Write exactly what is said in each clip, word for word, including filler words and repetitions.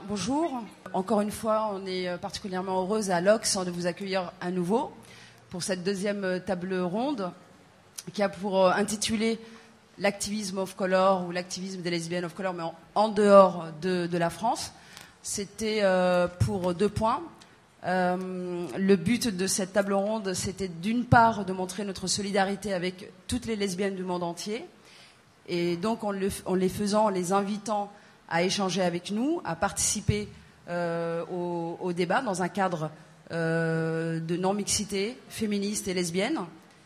Bonjour. Encore une fois, on est particulièrement heureuse à l'Ox de vous accueillir à nouveau pour cette deuxième table ronde qui a pour intitulé l'activisme of color ou l'activisme des lesbiennes of color, mais en, en dehors de, de la France. C'était euh, pour deux points. Euh, le but de cette table ronde, c'était d'une part de montrer notre solidarité avec toutes les lesbiennes du monde entier, et donc en, le, en les faisant, en les invitant à échanger avec nous, à participer euh, au, au débat dans un cadre euh, de non-mixité féministe et lesbienne.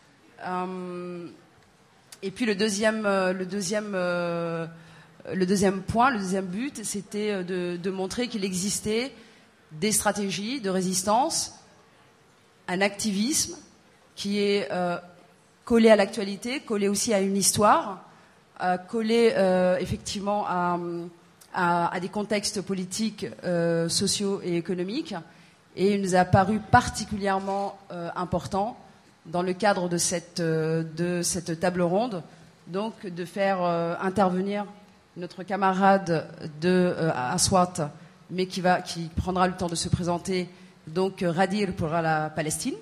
Euh, et puis le deuxième, le deuxième, euh, le deuxième point, le deuxième but, c'était de, de montrer qu'il existait des stratégies de résistance, un activisme qui est euh, collé à l'actualité, collé aussi à une histoire, euh, collé euh, effectivement à, à, à des contextes politiques, euh, sociaux et économiques. Et il nous a paru particulièrement euh, important, dans le cadre de cette, euh, de cette table ronde, donc de faire euh, intervenir notre camarade de euh, Aswat, mais qui, va, qui prendra le temps de se présenter, donc Radir pour la Palestine.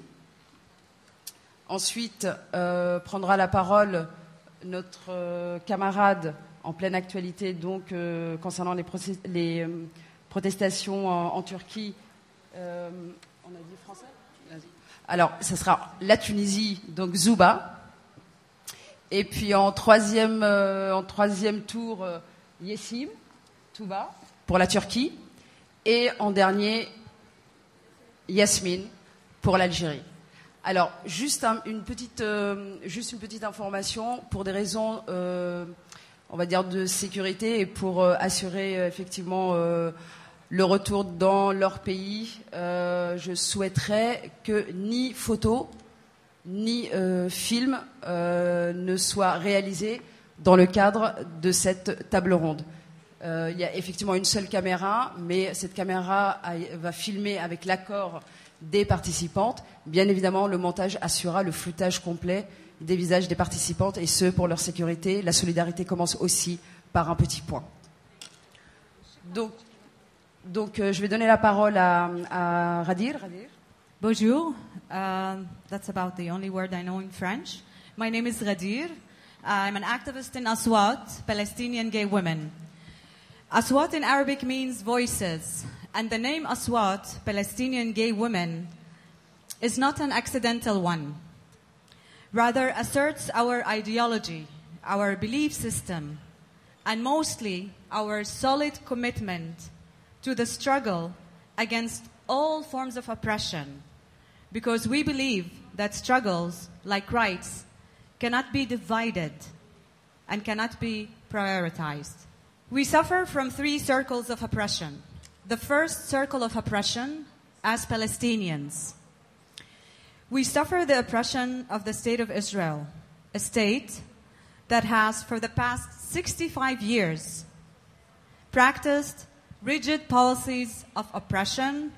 Ensuite, euh, prendra la parole notre euh, camarade en pleine actualité, donc euh, concernant les, process- les euh, protestations en, en Turquie. Euh, on a dit français ? Vas-y. Alors, ce sera la Tunisie, donc Zouba. Et puis en troisième, euh, en troisième tour, euh, Yessim, Touba, pour la Turquie. Et en dernier, Yasmine, pour l'Algérie. Alors, juste, un, une, petite, euh, juste une petite information, pour des raisons, euh, on va dire, de sécurité et pour euh, assurer euh, effectivement euh, le retour dans leur pays, euh, je souhaiterais que ni photo, ni euh, film euh, ne soient réalisés dans le cadre de cette table ronde. Euh, il y a effectivement une seule caméra, mais cette caméra a, va filmer avec l'accord des participantes. Bien évidemment, le montage assurera le floutage complet des visages des participantes, et ce, pour leur sécurité. La solidarité commence aussi par un petit point. Donc, donc euh, je vais donner la parole à, à Radir. Radir. Bonjour. Uh, that's about the only word I know in French. My name is Radir. I'm an activist in Aswat, Palestinian gay women. Aswat in Arabic means voices, and the name Aswat, Palestinian gay women, is not an accidental one. Rather asserts our ideology, our belief system, and mostly our solid commitment to the struggle against all forms of oppression, because we believe that struggles, like rights, cannot be divided and cannot be prioritized. We suffer from three circles of oppression. The first circle of oppression, as Palestinians. We suffer the oppression of the State of Israel, a state that has, for the past sixty-five years, practiced rigid policies of oppression,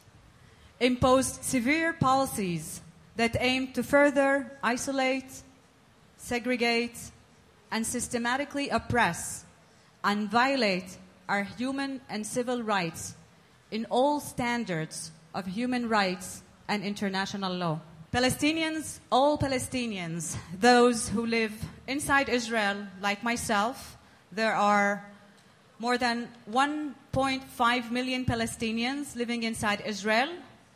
imposed severe policies that aim to further isolate, segregate, and systematically oppress and violate our human and civil rights in all standards of human rights and international law. Palestinians, all Palestinians, those who live inside Israel, like myself, there are more than one point five million Palestinians living inside Israel.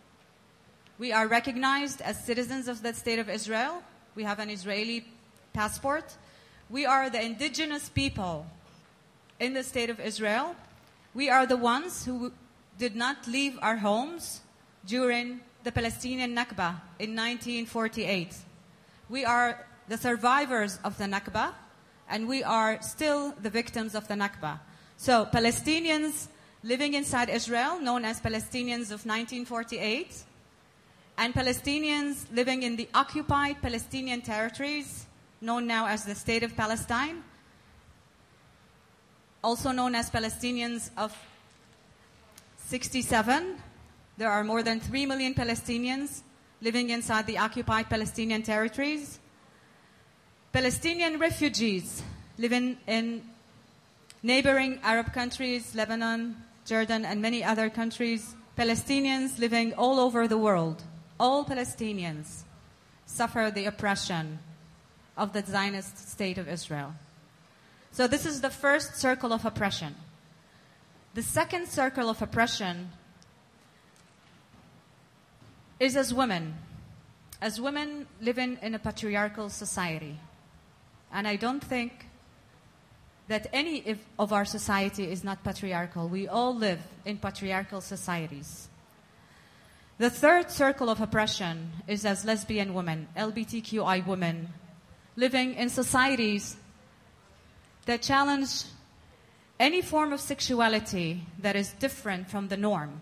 We are recognized as citizens of the State of Israel. We have an Israeli passport. We are the indigenous people in the State of Israel. We are the ones who did not leave our homes during the Palestinian Nakba in nineteen forty-eight. We are the survivors of the Nakba, and we are still the victims of the Nakba. So Palestinians living inside Israel, known as Palestinians of nineteen forty-eight, and Palestinians living in the occupied Palestinian territories, known now as the State of Palestine, also known as Palestinians of sixty-seven. There are more than three million Palestinians living inside the occupied Palestinian territories. Palestinian refugees living in neighboring Arab countries, Lebanon, Jordan, and many other countries, Palestinians living all over the world, all Palestinians suffer the oppression of the Zionist state of Israel. So this is the first circle of oppression. The second circle of oppression is as women, as women living in a patriarchal society. And I don't think that any of our society is not patriarchal. We all live in patriarchal societies. The third circle of oppression is as lesbian women, L G B T Q I women, living in societies that challenge any form of sexuality that is different from the norm.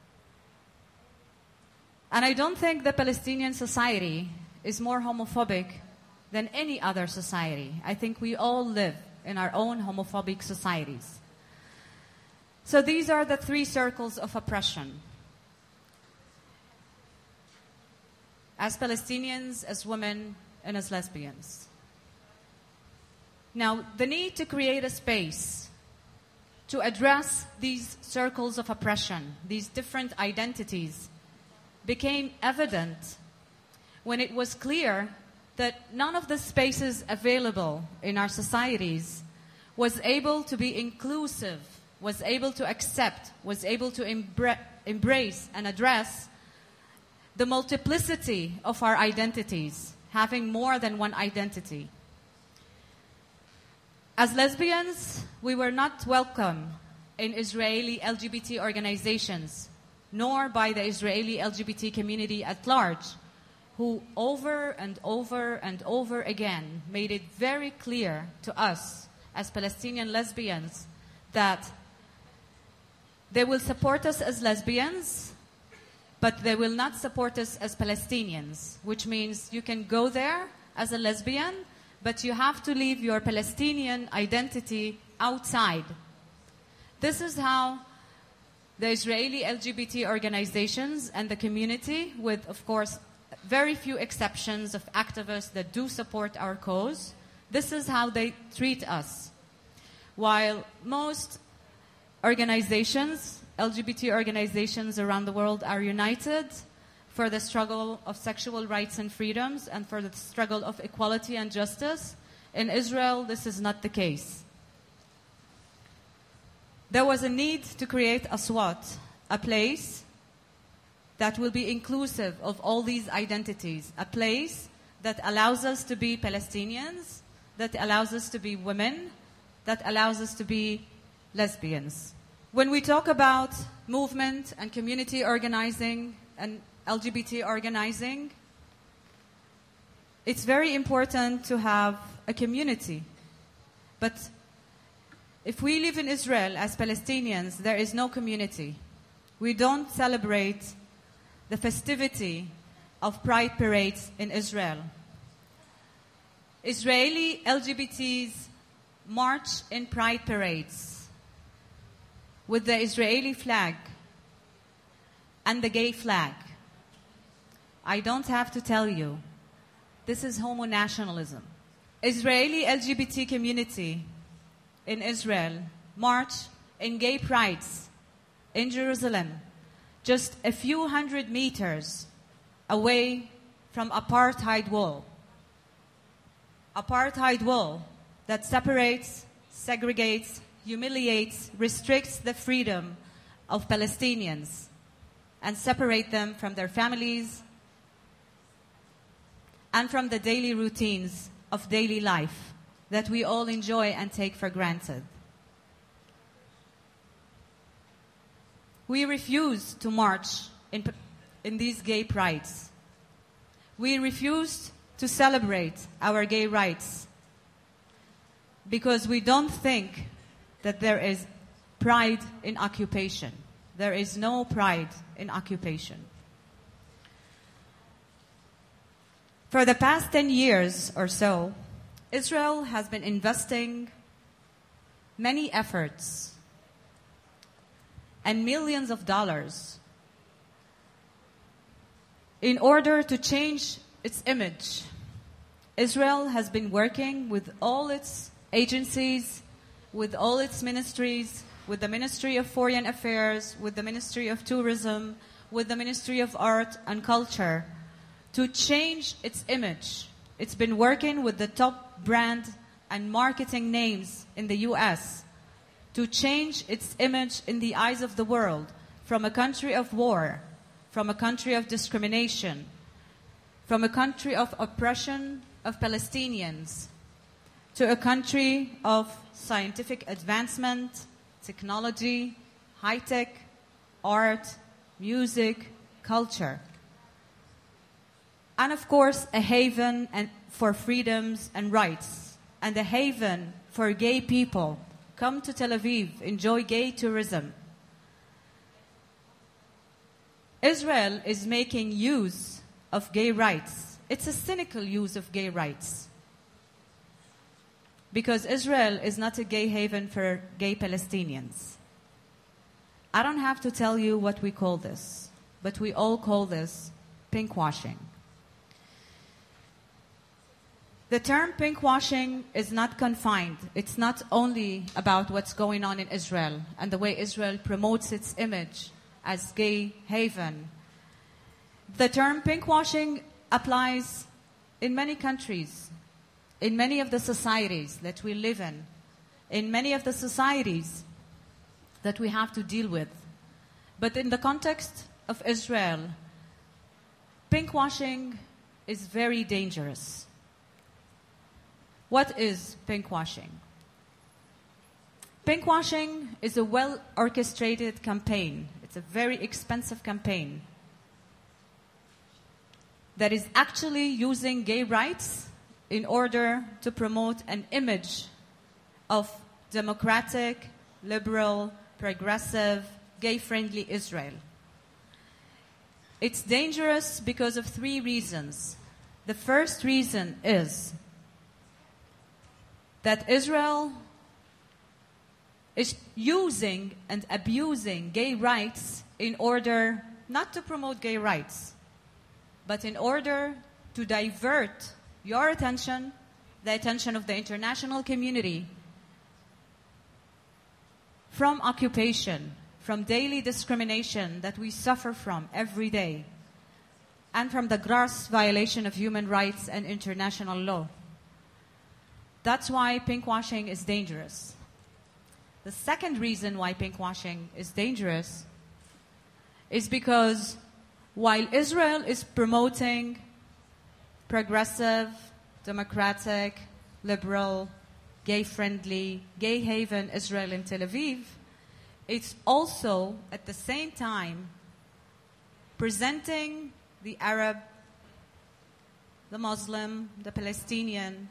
And I don't think the Palestinian society is more homophobic than any other society. I think we all live in our own homophobic societies. So these are the three circles of oppression. As Palestinians, as women, and as lesbians. Now, the need to create a space to address these circles of oppression, these different identities, became evident when it was clear that none of the spaces available in our societies was able to be inclusive, was able to accept, was able to embra- embrace and address the multiplicity of our identities, having more than one identity. As lesbians, we were not welcome in Israeli L G B T organizations, nor by the Israeli L G B T community at large, who over and over and over again made it very clear to us as Palestinian lesbians that they will support us as lesbians, but they will not support us as Palestinians, which means you can go there as a lesbian, but you have to leave your Palestinian identity outside. This is how the Israeli L G B T organizations and the community, with, of course, very few exceptions of activists that do support our cause, this is how they treat us. While most organizations, L G B T organizations around the world, are united for the struggle of sexual rights and freedoms and for the struggle of equality and justice, in Israel, this is not the case. There was a need to create Aswat, a place that will be inclusive of all these identities, a place that allows us to be Palestinians, that allows us to be women, that allows us to be lesbians. When we talk about movement and community organizing and L G B T organizing, it's very important to have a community. But if we live in Israel as Palestinians, there is no community. We don't celebrate the festivity of pride parades in Israel. Israeli L G B Ts march in pride parades with the Israeli flag and the gay flag. I don't have to tell you, this is homo-nationalism. Israeli L G B T community in Israel march in gay prides in Jerusalem, just a few hundred meters away from apartheid wall. Apartheid wall that separates, segregates, humiliates, restricts the freedom of Palestinians and separate them from their families and from the daily routines of daily life that we all enjoy and take for granted. We refuse to march in, in these gay prides. We refuse to celebrate our gay rights because we don't think that there is pride in occupation. There is no pride in occupation. For the past ten years or so, Israel has been investing many efforts and millions of dollars in order to change its image. Israel has been working with all its agencies, with all its ministries, with the Ministry of Foreign Affairs, with the Ministry of Tourism, with the Ministry of Art and Culture to change its image. It's been working with the top brand and marketing names in the U S to change its image in the eyes of the world from a country of war, from a country of discrimination, from a country of oppression of Palestinians, to a country of scientific advancement, technology, high-tech, art, music, culture. And of course, a haven and for freedoms and rights, and a haven for gay people. Come to Tel Aviv, enjoy gay tourism. Israel is making use of gay rights. It's a cynical use of gay rights. Because Israel is not a gay haven for gay Palestinians. I don't have to tell you what we call this, but we all call this pinkwashing. The term pinkwashing is not confined. It's not only about what's going on in Israel and the way Israel promotes its image as gay haven. The term pinkwashing applies in many countries, in many of the societies that we live in, in many of the societies that we have to deal with. But in the context of Israel, pinkwashing is very dangerous. What is pinkwashing? Pinkwashing is a well-orchestrated campaign. It's a very expensive campaign that is actually using gay rights in order to promote an image of democratic, liberal, progressive, gay-friendly Israel. It's dangerous because of three reasons. The first reason is that Israel is using and abusing gay rights in order not to promote gay rights, but in order to divert your attention, the attention of the international community, from occupation, from daily discrimination that we suffer from every day, and from the gross violation of human rights and international law. That's why pinkwashing is dangerous. The second reason why pinkwashing is dangerous is because while Israel is promoting progressive, democratic, liberal, gay-friendly, gay haven Israel in Tel Aviv, it's also at the same time presenting the Arab, the Muslim, the Palestinian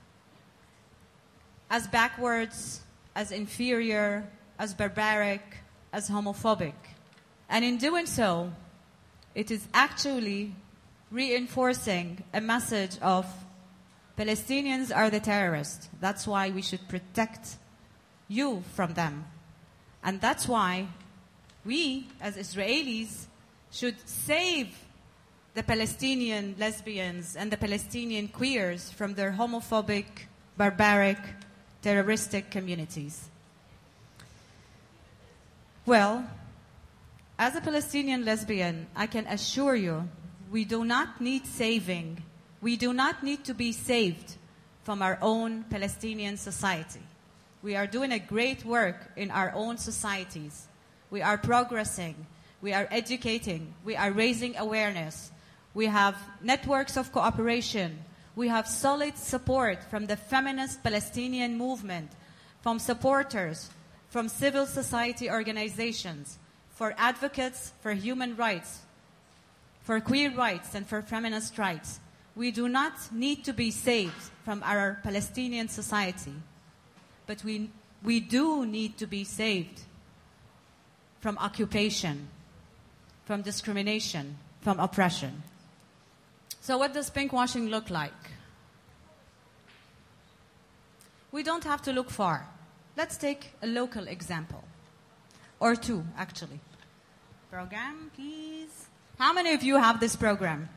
as backwards, as inferior, as barbaric, as homophobic. And in doing so, it is actually reinforcing a message of Palestinians are the terrorists. That's why we should protect you from them. And that's why we, as Israelis, should save the Palestinian lesbians and the Palestinian queers from their homophobic, barbaric, terroristic communities. Well, as a Palestinian lesbian, I can assure you, we do not need saving. We do not need to be saved from our own Palestinian society. We are doing a great work in our own societies. We are progressing. We are educating. We are raising awareness. We have networks of cooperation. We have solid support from the feminist Palestinian movement, from supporters, from civil society organizations, for advocates for human rights, for queer rights, and for feminist rights. We do not need to be saved from our Palestinian society, but we, we do need to be saved from occupation, from discrimination, from oppression. So what does pinkwashing look like? We don't have to look far. Let's take a local example. Or two, actually. Program, please. How many of you have this program?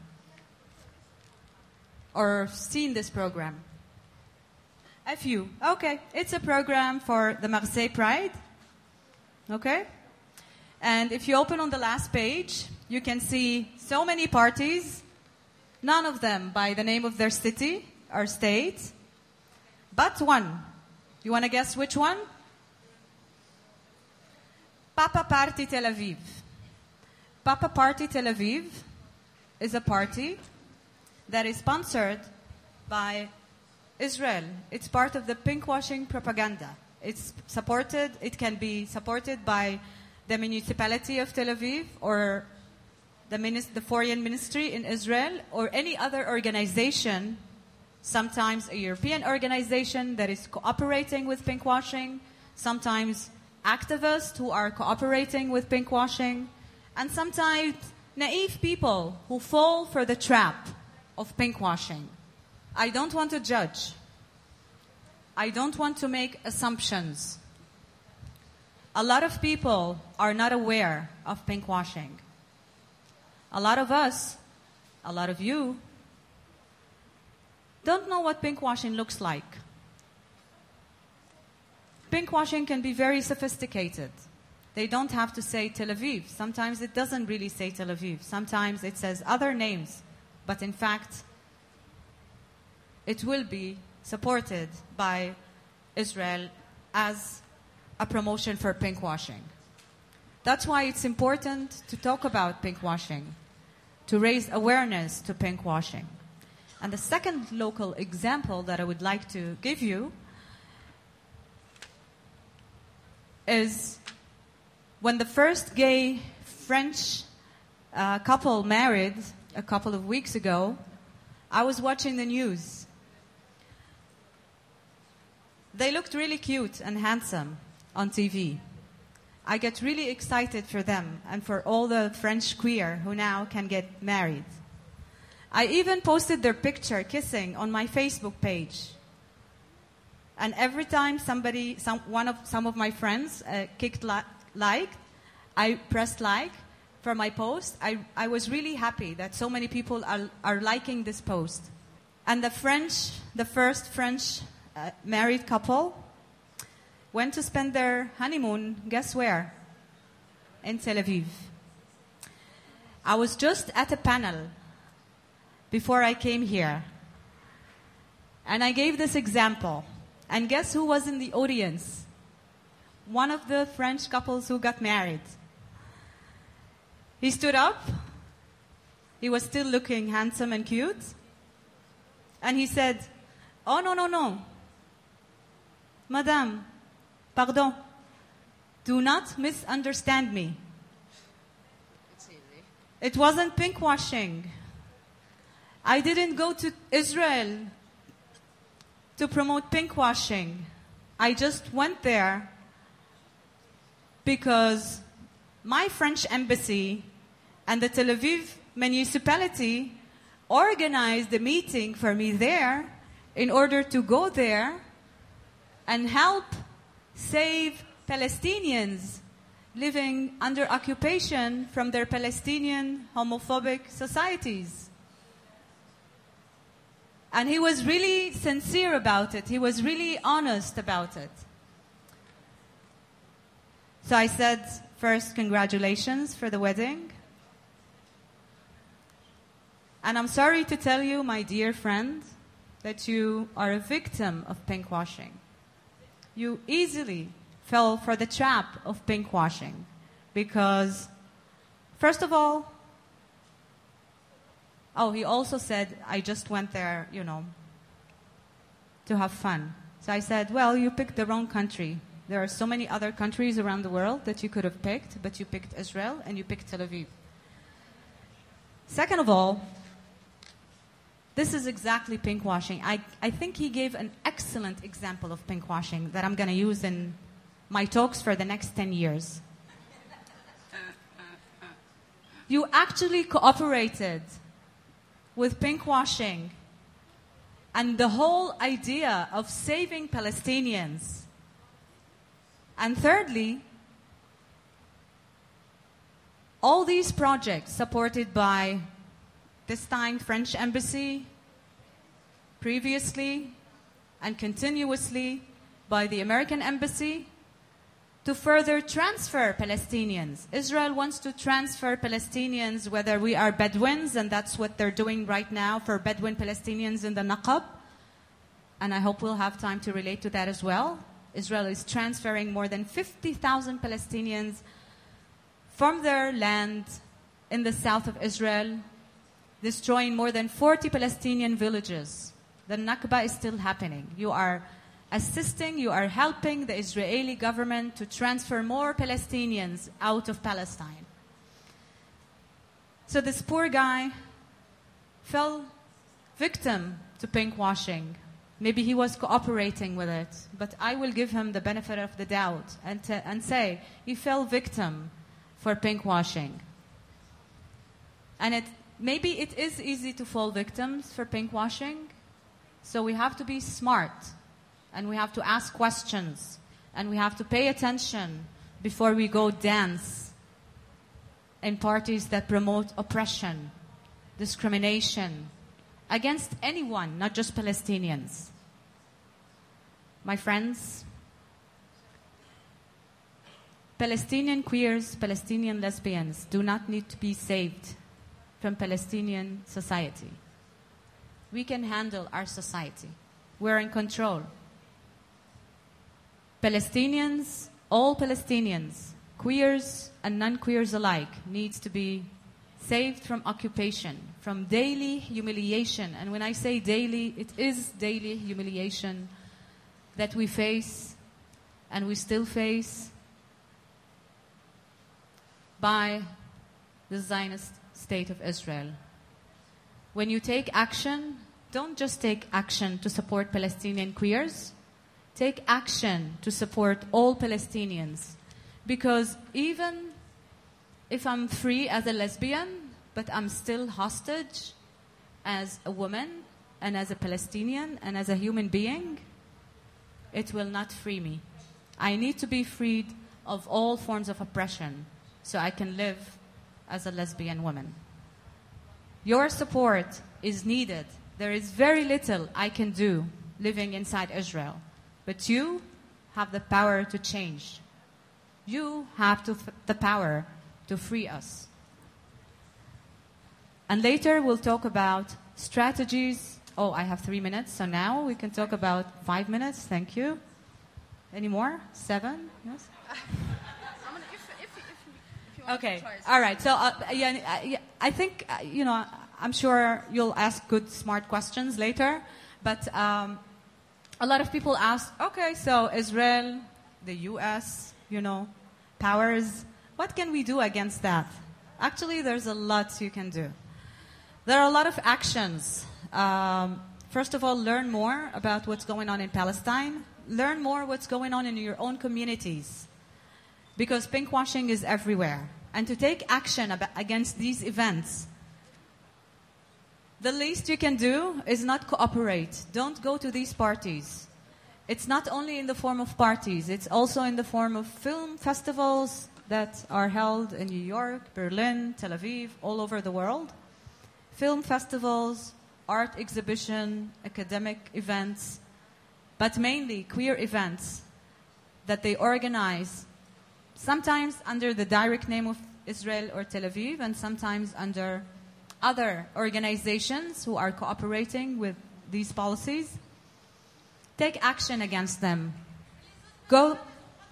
Or seen this program? A few. Okay, it's a program for the Marseille Pride. Okay? And if you open on the last page, you can see so many parties, none of them by the name of their city or state, but one. You want to guess which one? Papa Party Tel Aviv. Papa Party Tel Aviv is a party that is sponsored by Israel. It's part of the pinkwashing propaganda. It's supported, it can be supported by the municipality of Tel Aviv or the, minis- the foreign ministry in Israel or any other organization, sometimes a European organization that is cooperating with pinkwashing, sometimes activists who are cooperating with pinkwashing, and sometimes naive people who fall for the trap of pinkwashing. I don't want to judge. I don't want to make assumptions. A lot of people are not aware of pinkwashing. A lot of us, a lot of you, don't know what pinkwashing looks like. Pinkwashing can be very sophisticated. They don't have to say Tel Aviv. Sometimes it doesn't really say Tel Aviv. Sometimes it says other names. But in fact, it will be supported by Israel as a promotion for pinkwashing. That's why it's important to talk about pinkwashing, to raise awareness to pinkwashing. And the second local example that I would like to give you is when the first gay French uh, couple married a couple of weeks ago, I was watching the news. They looked really cute and handsome on T V. I get really excited for them and for all the French queer who now can get married. I even posted their picture kissing on my Facebook page. And every time somebody, some, one of, some of my friends uh, kicked li- like, I pressed like for my post. I, I was really happy that so many people are, are liking this post. And the French, the first French uh, married couple went to spend their honeymoon, guess where? In Tel Aviv. I was just at a panel before I came here. And I gave this example. And guess who was in the audience? One of the French couples who got married. He stood up. He was still looking handsome and cute. And he said, "Oh, no, no, no. Madame, pardon. Do not misunderstand me. It's easy. It wasn't pinkwashing. I didn't go to Israel to promote pinkwashing. I just went there because my French embassy and the Tel Aviv municipality organized a meeting for me there in order to go there and help save Palestinians living under occupation from their Palestinian homophobic societies." And he was really sincere about it. He was really honest about it. So I said, first, congratulations for the wedding. And I'm sorry to tell you, my dear friend, that you are a victim of pinkwashing. You easily fell for the trap of pinkwashing because, first of all, oh, he also said, I just went there, you know, to have fun. So I said, well, you picked the wrong country. There are so many other countries around the world that you could have picked, but you picked Israel and you picked Tel Aviv. Second of all, this is exactly pinkwashing. I, I think he gave an excellent example of pinkwashing that I'm going to use in my talks for the next ten years. You actually cooperated with pinkwashing and the whole idea of saving Palestinians. And thirdly, all these projects supported by this time French embassy, previously and continuously by the American embassy, to further transfer Palestinians. Israel wants to transfer Palestinians, whether we are Bedouins, and that's what they're doing right now for Bedouin Palestinians in the Naqab. And I hope we'll have time to relate to that as well. Israel is transferring more than fifty thousand Palestinians from their land in the south of Israel, destroying more than forty Palestinian villages. The Nakba is still happening. You are assisting, you are helping the Israeli government to transfer more Palestinians out of Palestine. So this poor guy fell victim to pinkwashing. Maybe he was cooperating with it, but I will give him the benefit of the doubt and, t- and say he fell victim for pinkwashing. And it, maybe it is easy to fall victims for pinkwashing, so we have to be smart, and we have to ask questions, and we have to pay attention before we go dance in parties that promote oppression, discrimination, against anyone, not just Palestinians. My friends, Palestinian queers, Palestinian lesbians do not need to be saved from Palestinian society. We can handle our society. We're in control. Palestinians, all Palestinians, queers and non-queers alike, needs to be saved from occupation, from daily humiliation. And when I say daily, it is daily humiliation that we face and we still face by the Zionist state of Israel. When you take action, don't just take action to support Palestinian queers. Take action to support all Palestinians. Because even if I'm free as a lesbian, but I'm still hostage as a woman and as a Palestinian and as a human being, it will not free me. I need to be freed of all forms of oppression so I can live as a lesbian woman. Your support is needed. There is very little I can do living inside Israel. But you have the power to change. You have to f- the power to free us. And later we'll talk about strategies. Oh, I have three minutes, so now we can talk about five minutes. Thank you. Any more? Seven? Yes? Okay. All right. So, uh, yeah, yeah, I think, uh, you know, I'm sure you'll ask good, smart questions later. But um, a lot of people ask, okay, so Israel, the U S, you know, powers, what can we do against that? Actually, there's a lot you can do. There are a lot of actions. Um, first of all, learn more about what's going on in Palestine. Learn more what's going on in your own communities. Because pinkwashing is everywhere. And to take action ab- against these events, the least you can do is not cooperate. Don't go to these parties. It's not only in the form of parties. It's also in the form of film festivals that are held in New York, Berlin, Tel Aviv, all over the world. Film festivals, art exhibition, academic events, but mainly queer events that they organize, sometimes under the direct name of Israel or Tel Aviv, and sometimes under other organizations who are cooperating with these policies. Take action against them. Go,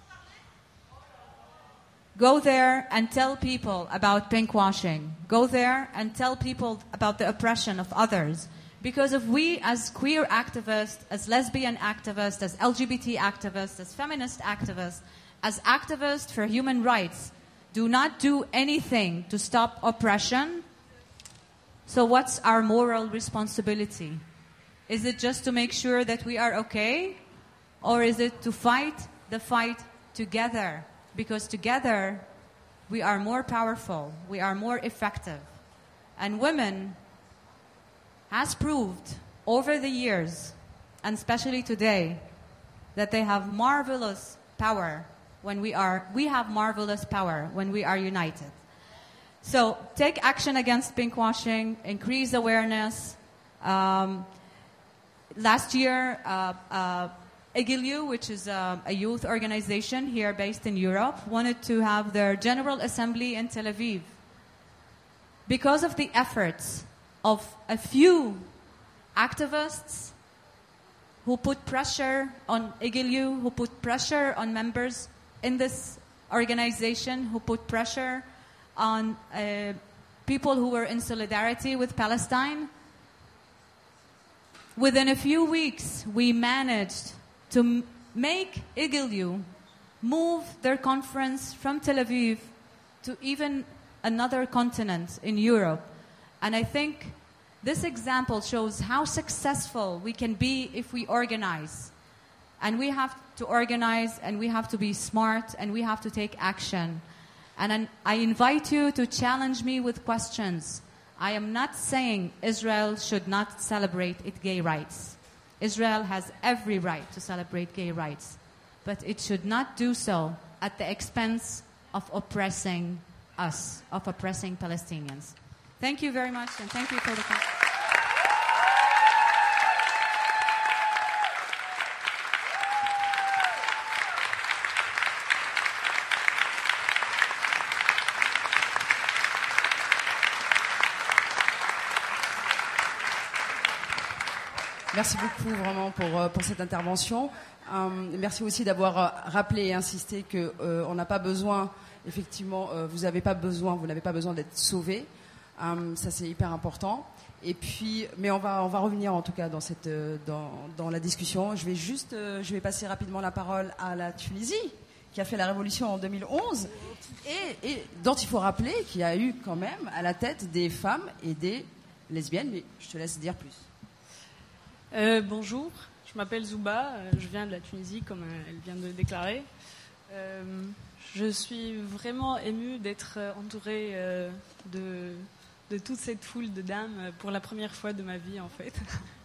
go there and tell people about pinkwashing. Go there and tell people about the oppression of others. Because if we as queer activists, as lesbian activists, as L G B T activists, as feminist activists, as activists for human rights, do not do anything to stop oppression, so what's our moral responsibility? Is it just to make sure that we are okay? Or is it to fight the fight together? Because together, we are more powerful, we are more effective. And women has proved over the years, and especially today, that they have marvelous power when we are, we have marvelous power when we are united. So take action against pinkwashing, increase awareness. Um, last year, uh, uh, Egilu, which is a, a youth organization here based in Europe, wanted to have their General Assembly in Tel Aviv. Because of the efforts of a few activists who put pressure on Egilu, who put pressure on members in this organization, who put pressure on uh, people who were in solidarity with Palestine, within a few weeks, we managed to m- make Egilu move their conference from Tel Aviv to even another continent in Europe. And I think this example shows how successful we can be if we organize. And we have to organize, and we have to be smart, and we have to take action. And I invite you to challenge me with questions. I am not saying Israel should not celebrate its gay rights. Israel has every right to celebrate gay rights, but it should not do so at the expense of oppressing us, of oppressing Palestinians. Thank you very much, and thank you for the question. Merci beaucoup vraiment pour, pour cette intervention. Euh, merci aussi d'avoir rappelé et insisté qu'on euh, n'a pas besoin, effectivement, euh, vous n'avez pas besoin, vous n'avez pas besoin d'être sauvé. Euh, ça c'est hyper important. Et puis, mais on va, on va revenir en tout cas dans, cette, dans, dans la discussion. Je vais juste, euh, je vais passer rapidement la parole à la Tunisie, qui a fait la révolution en deux mille onze et, et dont il faut rappeler qu'il y a eu quand même à la tête des femmes et des lesbiennes. Mais je te laisse dire plus. Euh, bonjour, je m'appelle Zouba, euh, je viens de la Tunisie, comme euh, elle vient de déclarer. Euh, je suis vraiment émue d'être entourée euh, de, de toute cette foule de dames pour la première fois de ma vie, en fait.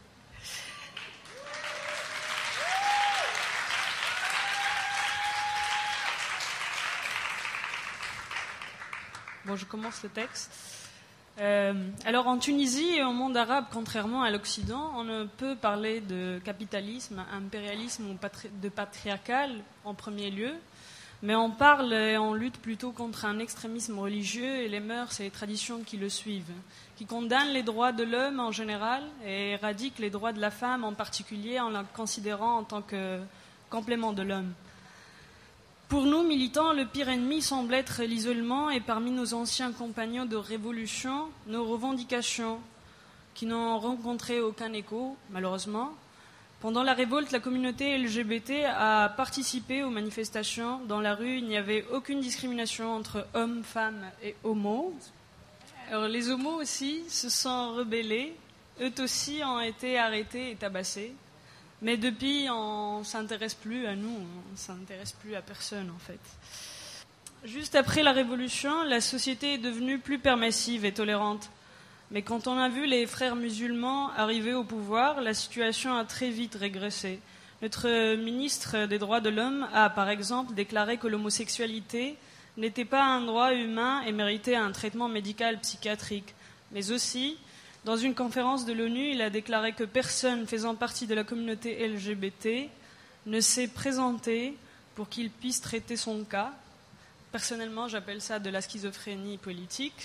Bon, je commence le texte. Euh, alors en Tunisie et au monde arabe, contrairement à l'Occident, on ne peut parler de capitalisme, impérialisme ou patri- de patriarcal en premier lieu, mais on parle et on lutte plutôt contre un extrémisme religieux et les mœurs et les traditions qui le suivent, qui condamnent les droits de l'homme en général et éradiquent les droits de la femme en particulier en la considérant en tant que complément de l'homme. Pour nous, militants, le pire ennemi semble être l'isolement et parmi nos anciens compagnons de révolution, nos revendications qui n'ont rencontré aucun écho, malheureusement. Pendant la révolte, la communauté L G B T a participé aux manifestations. Dans la rue, il n'y avait aucune discrimination entre hommes, femmes et homos. Alors, les homos aussi se sont rebellés. Eux aussi ont été arrêtés et tabassés. Mais depuis, on ne s'intéresse plus à nous, on ne s'intéresse plus à personne en fait. Juste après la Révolution, la société est devenue plus permissive et tolérante. Mais quand on a vu les frères musulmans arriver au pouvoir, la situation a très vite régressé. Notre ministre des Droits de l'Homme a par exemple déclaré que l'homosexualité n'était pas un droit humain et méritait un traitement médical psychiatrique, mais aussi... Dans une conférence de l'ONU, il a déclaré que personne faisant partie de la communauté L G B T ne s'est présenté pour qu'il puisse traiter son cas. Personnellement, j'appelle ça de la schizophrénie politique.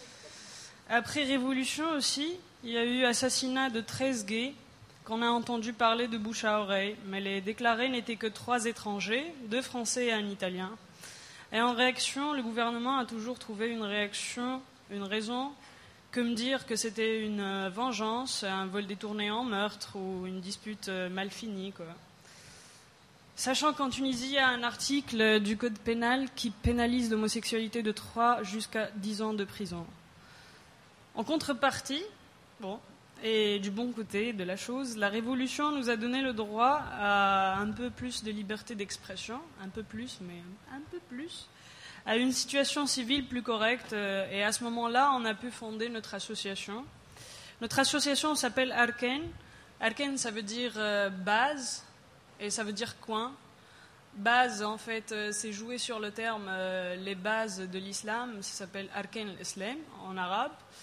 Après Révolution aussi, il y a eu assassinat de treize gays qu'on a entendu parler de bouche à oreille, mais les déclarés n'étaient que trois étrangers, deux Français et un Italien. Et en réaction, le gouvernement a toujours trouvé une réaction, une raison... que me dire que c'était une vengeance, un vol détourné en meurtre ou une dispute mal finie, quoi. Sachant qu'en Tunisie, il y a un article du code pénal qui pénalise l'homosexualité de trois jusqu'à dix ans de prison. En contrepartie, bon, et du bon côté de la chose, la Révolution nous a donné le droit à un peu plus de liberté d'expression, un peu plus, mais un peu plus, à une situation civile plus correcte, et à ce moment-là, on a pu fonder notre association. Notre association s'appelle Arken. Arken, ça veut dire euh, base, et ça veut dire coin. Base, en fait, euh, c'est jouer sur le terme euh, les bases de l'islam, ça s'appelle Arken l'Islam en arabe.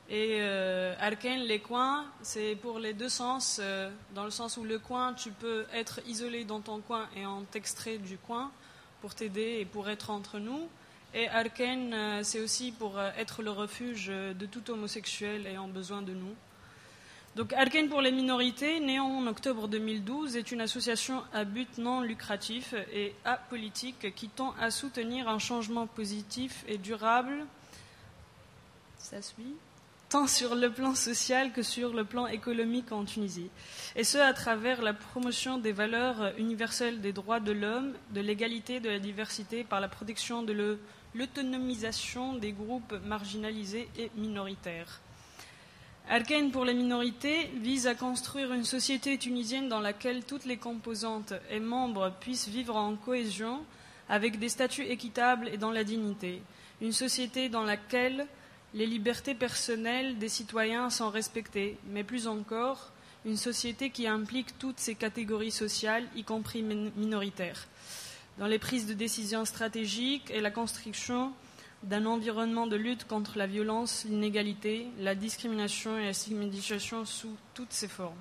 Et euh, Arken, les coins, c'est pour les deux sens, euh, dans le sens où le coin, tu peux être isolé dans ton coin et on t'extrait du coin pour t'aider et pour être entre nous. Et Arken, euh, c'est aussi pour euh, être le refuge de tout homosexuel ayant besoin de nous. Donc Arken pour les minorités, né en octobre deux mille douze, est une association à but non lucratif et apolitique qui tend à soutenir un changement positif et durable. Ça suit tant sur le plan social que sur le plan économique en Tunisie. Et ce, à travers la promotion des valeurs universelles des droits de l'homme, de l'égalité, de la diversité, par la protection de le, l'autonomisation des groupes marginalisés et minoritaires. Arken pour les minorités vise à construire une société tunisienne dans laquelle toutes les composantes et membres puissent vivre en cohésion, avec des statuts équitables et dans la dignité. Une société dans laquelle les libertés personnelles des citoyens sont respectées, mais plus encore, une société qui implique toutes ces catégories sociales, y compris minoritaires, dans les prises de décisions stratégiques et la construction d'un environnement de lutte contre la violence, l'inégalité, la discrimination et la stigmatisation sous toutes ses formes.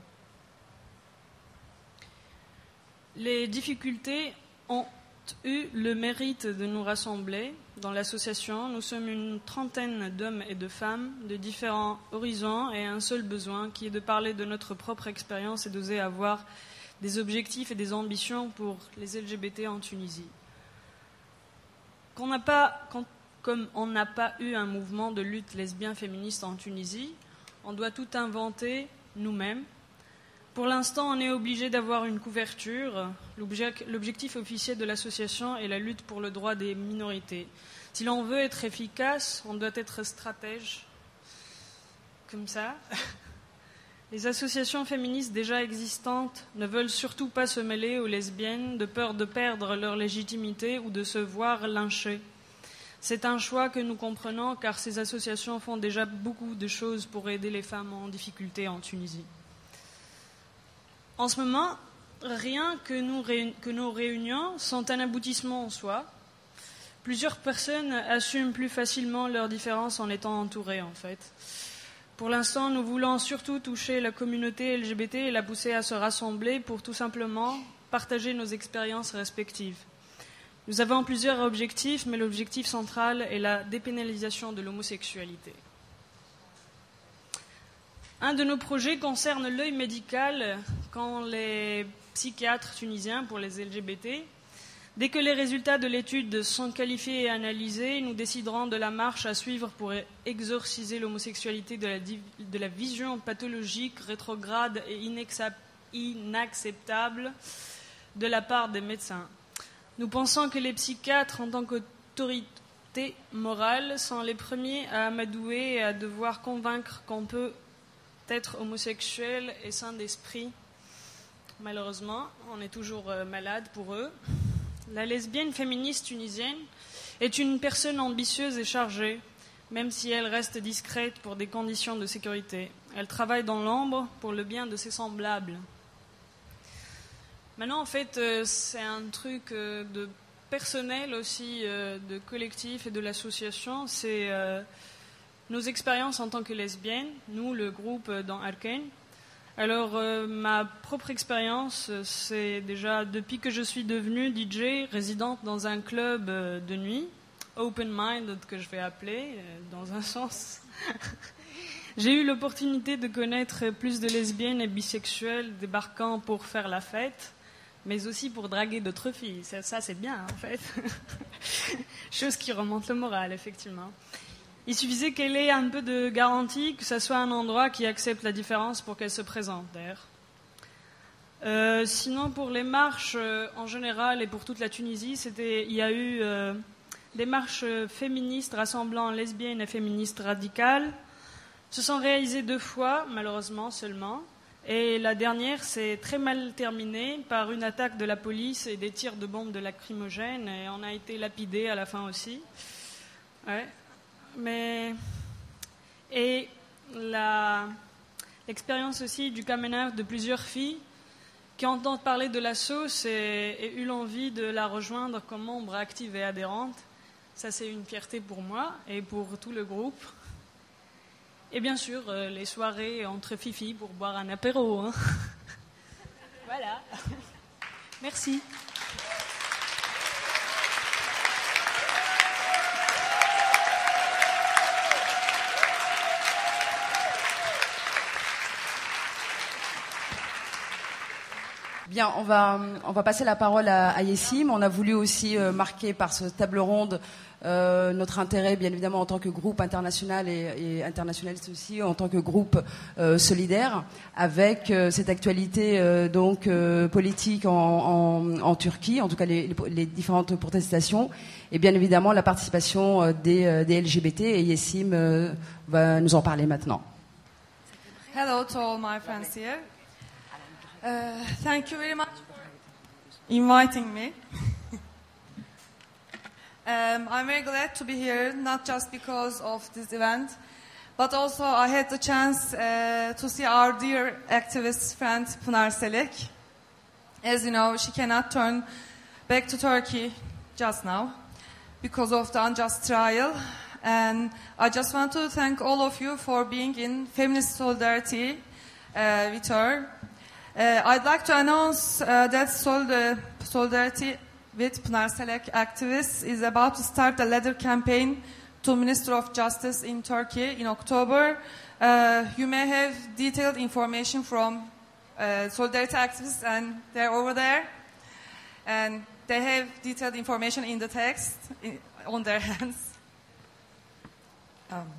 Les difficultés ont eu le mérite de nous rassembler. Dans l'association, nous sommes une trentaine d'hommes et de femmes de différents horizons et un seul besoin qui est de parler de notre propre expérience et d'oser avoir des objectifs et des ambitions pour les L G B T en Tunisie. Qu'on n'a pas, qu'on, comme on n'a pas eu un mouvement de lutte lesbien féministe en Tunisie, on doit tout inventer nous-mêmes. Pour l'instant, on est obligé d'avoir une couverture. L'objectif officiel de l'association est la lutte pour le droit des minorités. Si l'on veut être efficace, on doit être stratège. Comme ça. Les associations féministes déjà existantes ne veulent surtout pas se mêler aux lesbiennes de peur de perdre leur légitimité ou de se voir lyncher. C'est un choix que nous comprenons car ces associations font déjà beaucoup de choses pour aider les femmes en difficulté en Tunisie. En ce moment, rien que, nous réun... que nos réunions sont un aboutissement en soi. Plusieurs personnes assument plus facilement leurs différences en étant entourées, en fait. Pour l'instant, nous voulons surtout toucher la communauté L G B T et la pousser à se rassembler pour tout simplement partager nos expériences respectives. Nous avons plusieurs objectifs, mais l'objectif central est la dépénalisation de l'homosexualité. Un de nos projets concerne l'œil médical quand les psychiatres tunisiens pour les L G B T. Dès que les résultats de l'étude sont qualifiés et analysés, nous déciderons de la marche à suivre pour exorciser l'homosexualité de la, de la vision pathologique, rétrograde et inacceptable de la part des médecins. Nous pensons que les psychiatres, en tant qu'autorité morale, sont les premiers à amadouer et à devoir convaincre qu'on peut être homosexuel et sain d'esprit. Malheureusement, on est toujours malade pour eux. La lesbienne féministe tunisienne est une personne ambitieuse et chargée, même si elle reste discrète pour des conditions de sécurité. Elle travaille dans l'ombre pour le bien de ses semblables. Maintenant, en fait, c'est un truc de personnel aussi, de collectif et de l'association. C'est euh, nos expériences en tant que lesbiennes, nous, le groupe dans Arken. Alors, euh, ma propre expérience, c'est déjà depuis que je suis devenue D J, résidente dans un club euh, de nuit, Open Mind, que je vais appeler, euh, dans un sens. J'ai eu l'opportunité de connaître plus de lesbiennes et bisexuelles débarquant pour faire la fête, mais aussi pour draguer d'autres filles. Ça, ça c'est bien, en fait. Chose qui remonte le moral, effectivement. Il suffisait qu'elle ait un peu de garantie, que ce soit un endroit qui accepte la différence pour qu'elle se présente, d'ailleurs. Euh, sinon, pour les marches euh, en général et pour toute la Tunisie, c'était, il y a eu euh, des marches féministes rassemblant lesbiennes et féministes radicales. Se sont réalisées deux fois, malheureusement seulement. Et la dernière s'est très mal terminée par une attaque de la police et des tirs de bombes de lacrymogènes. Et on a été lapidés à la fin aussi. Ouais. Mais et la, l'expérience aussi du coming out de plusieurs filles qui entendent parler de la sauce et, et eu l'envie de la rejoindre comme membre active et adhérente. Ça, c'est une fierté pour moi et pour tout le groupe. Et bien sûr, euh, les soirées entre filles pour boire un apéro. Hein. Voilà. Merci. Bien, on va, on va passer la parole à, à Yessim. On a voulu aussi euh, marquer par cette table ronde euh, notre intérêt, bien évidemment, en tant que groupe international et, et internationaliste aussi, en tant que groupe euh, solidaire, avec euh, cette actualité euh, donc euh, politique en, en, en Turquie, en tout cas les, les différentes protestations, et bien évidemment la participation euh, des, euh, des L G B T. Et Yessim euh, va nous en parler maintenant. Hello to all my friends here. Uh, thank you very much for inviting me. um, I'm very glad to be here, not just because of this event, but also I had the chance uh, to see our dear activist friend Pınar Selek. As you know, she cannot turn back to Turkey just now because of the unjust trial. And I just want to thank all of you for being in feminist solidarity uh, with her. Uh, I'd like to announce uh, that Solid- Solidarity with Pınar Selek activists is about to start a letter campaign to Minister of Justice in Turkey in October. Uh, you may have detailed information from uh, Solidarity activists, and they're over there. And they have detailed information in the text in, on their hands. Um.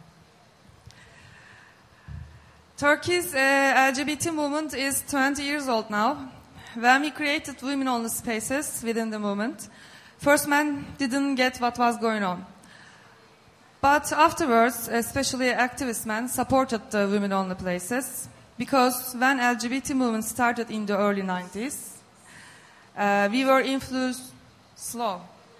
Turkey's uh, L G B T movement is twenty years old now. When we created women-only spaces within the movement, first men didn't get what was going on. But afterwards, especially activist men supported the women-only places, because when L G B T movement started in the early nineties, uh, we were influenced slow.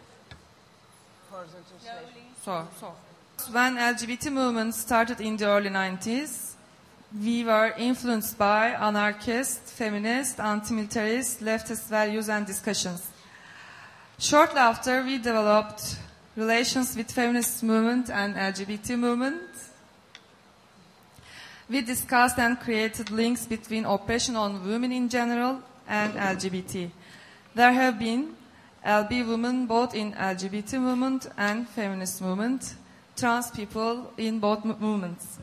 So, so. When L G B T movement started in the early nineties, we were influenced by anarchist, feminist, anti-militarist, leftist values and discussions. Shortly after, we developed relations with feminist movement and L G B T movement. We discussed and created links between oppression on women in general and L G B T. There have been L B women both in L G B T movement and feminist movement, trans people in both movements.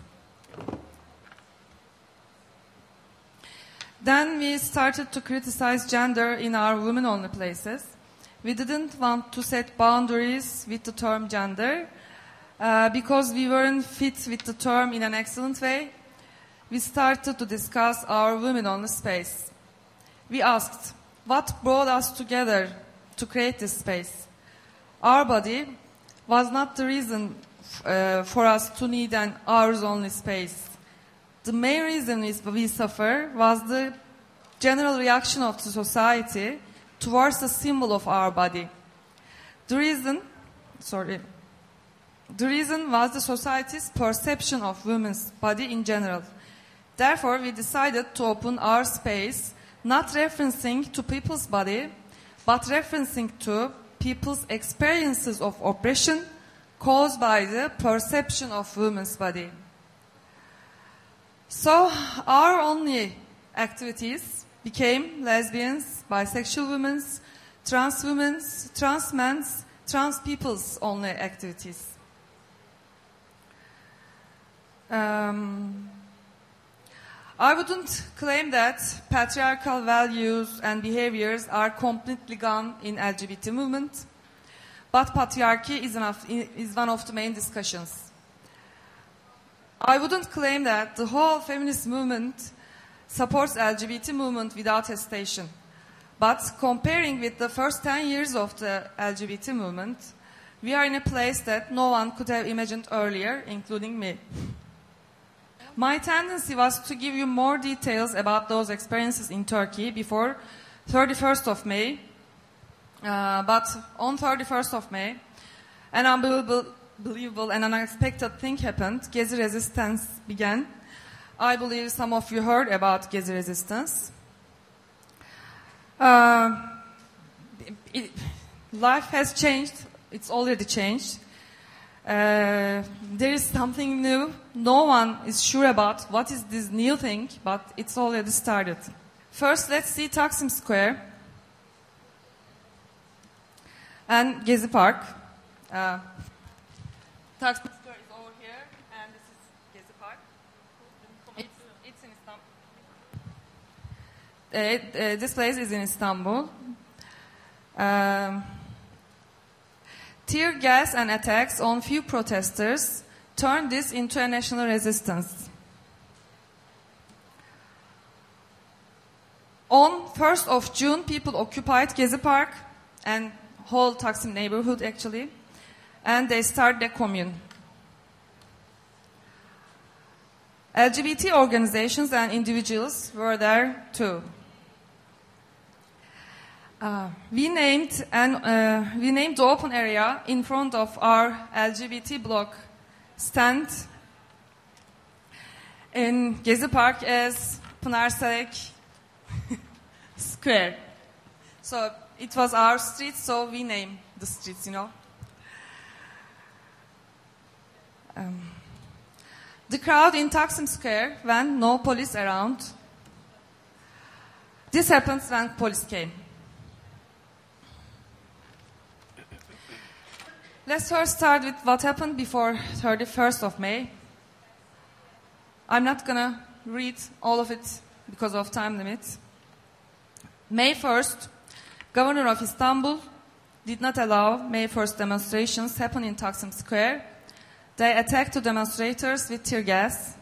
Then we started to criticize gender in our women-only places. We didn't want to set boundaries with the term gender uh, because we weren't fit with the term in an excellent way. We started to discuss our women-only space. We asked, what brought us together to create this space? Our body was not the reason uh, for us to need an ours-only space. The main reason is we suffer was the general reaction of the society towards the symbol of our body. The reason, sorry, the reason was the society's perception of women's body in general. Therefore, we decided to open our space, not referencing to people's body, but referencing to people's experiences of oppression caused by the perception of women's body. So our only activities became lesbians, bisexual women, trans women, trans men, trans people's only activities. Um, I wouldn't claim that patriarchal values and behaviors are completely gone in L G B T movement, but patriarchy is, enough, is one of the main discussions. I wouldn't claim that the whole feminist movement supports L G B T movement without hesitation. But comparing with the first ten years of the L G B T movement, we are in a place that no one could have imagined earlier, including me. My tendency was to give you more details about those experiences in Turkey before thirty-first of May. Uh, but on thirty-first of May, an unbelievable Believable and unexpected thing happened. Gezi resistance began. I believe some of you heard about Gezi resistance. Uh, it, life has changed. It's already changed. Uh, there is something new. No one is sure about what is this new thing, but it's already started. First, let's see Taksim Square and Gezi Park. Uh, Taksim Square is over here, and this is Gezi Park. It's, it's in Istanbul. Uh, it, uh, this place is in Istanbul. Um, Tear gas and attacks on few protesters turned this into a national resistance. On first of June, people occupied Gezi Park and whole Taksim neighborhood actually, and they started a commune. L G B T organizations and individuals were there too. Uh, we named and uh, we named the open area in front of our L G B T block stand in Gezi Park as Pınarselek Square. So it was our street, so we named the streets, you know. Um, the crowd in Taksim Square when no police around. This happens when police came. Let's first start with what happened before thirty-first of May. I'm not gonna read all of it because of time limit. May first, Governor of Istanbul did not allow May first demonstrations happen in Taksim Square. They attacked the demonstrators with tear gas.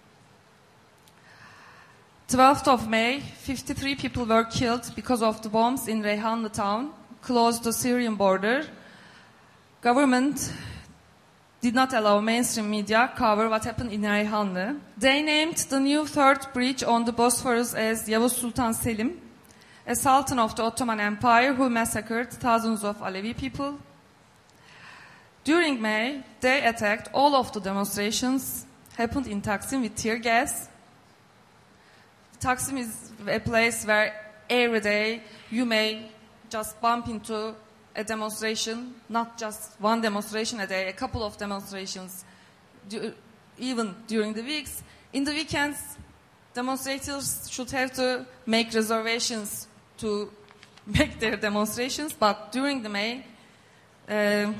twelfth of May, fifty-three people were killed because of the bombs in Reyhanlı town, close to the Syrian border. Government did not allow mainstream media cover what happened in Reyhanlı. They named the new third bridge on the Bosphorus as Yavuz Sultan Selim, a sultan of the Ottoman Empire who massacred thousands of Alevi people. During May, they attacked all of the demonstrations happened in Taksim with tear gas. Taksim is a place where every day you may just bump into a demonstration, not just one demonstration a day, a couple of demonstrations, du- even during the weeks. In the weekends, demonstrators should have to make reservations to make their demonstrations, but during the May, uh,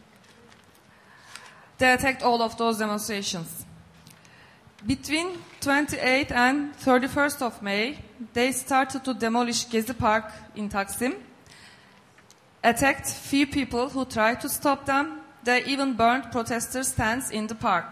they attacked all of those demonstrations. Between twenty-eighth and thirty-first of May, they started to demolish Gezi Park in Taksim, attacked few people who tried to stop them. They even burned protester stands in the park.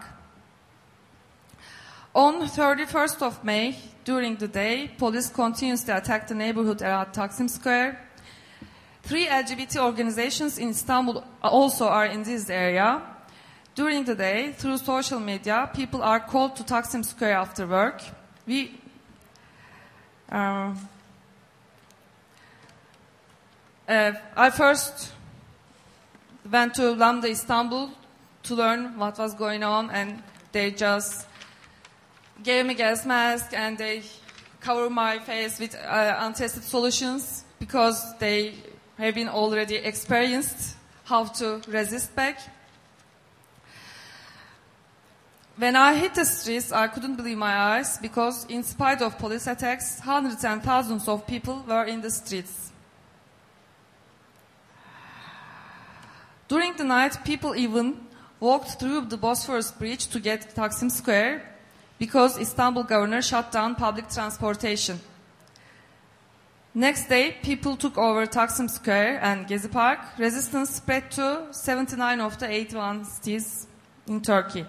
On thirty-first of May, during the day, police continues to attack the neighborhood around Taksim Square. Three L G B T organizations in Istanbul also are in this area. During the day, through social media, people are called to Taksim Square after work. We uh, uh, I first went to Lambda Istanbul to learn what was going on, and they just gave me gas mask and they covered my face with uh, untested solutions because they have been already experienced how to resist back. When I hit the streets, I couldn't believe my eyes because in spite of police attacks, hundreds and thousands of people were in the streets. During the night, people even walked through the Bosphorus Bridge to get to Taksim Square because Istanbul governor shut down public transportation. Next day, people took over Taksim Square and Gezi Park. Resistance spread to seventy-nine of the eighty-one cities in Turkey.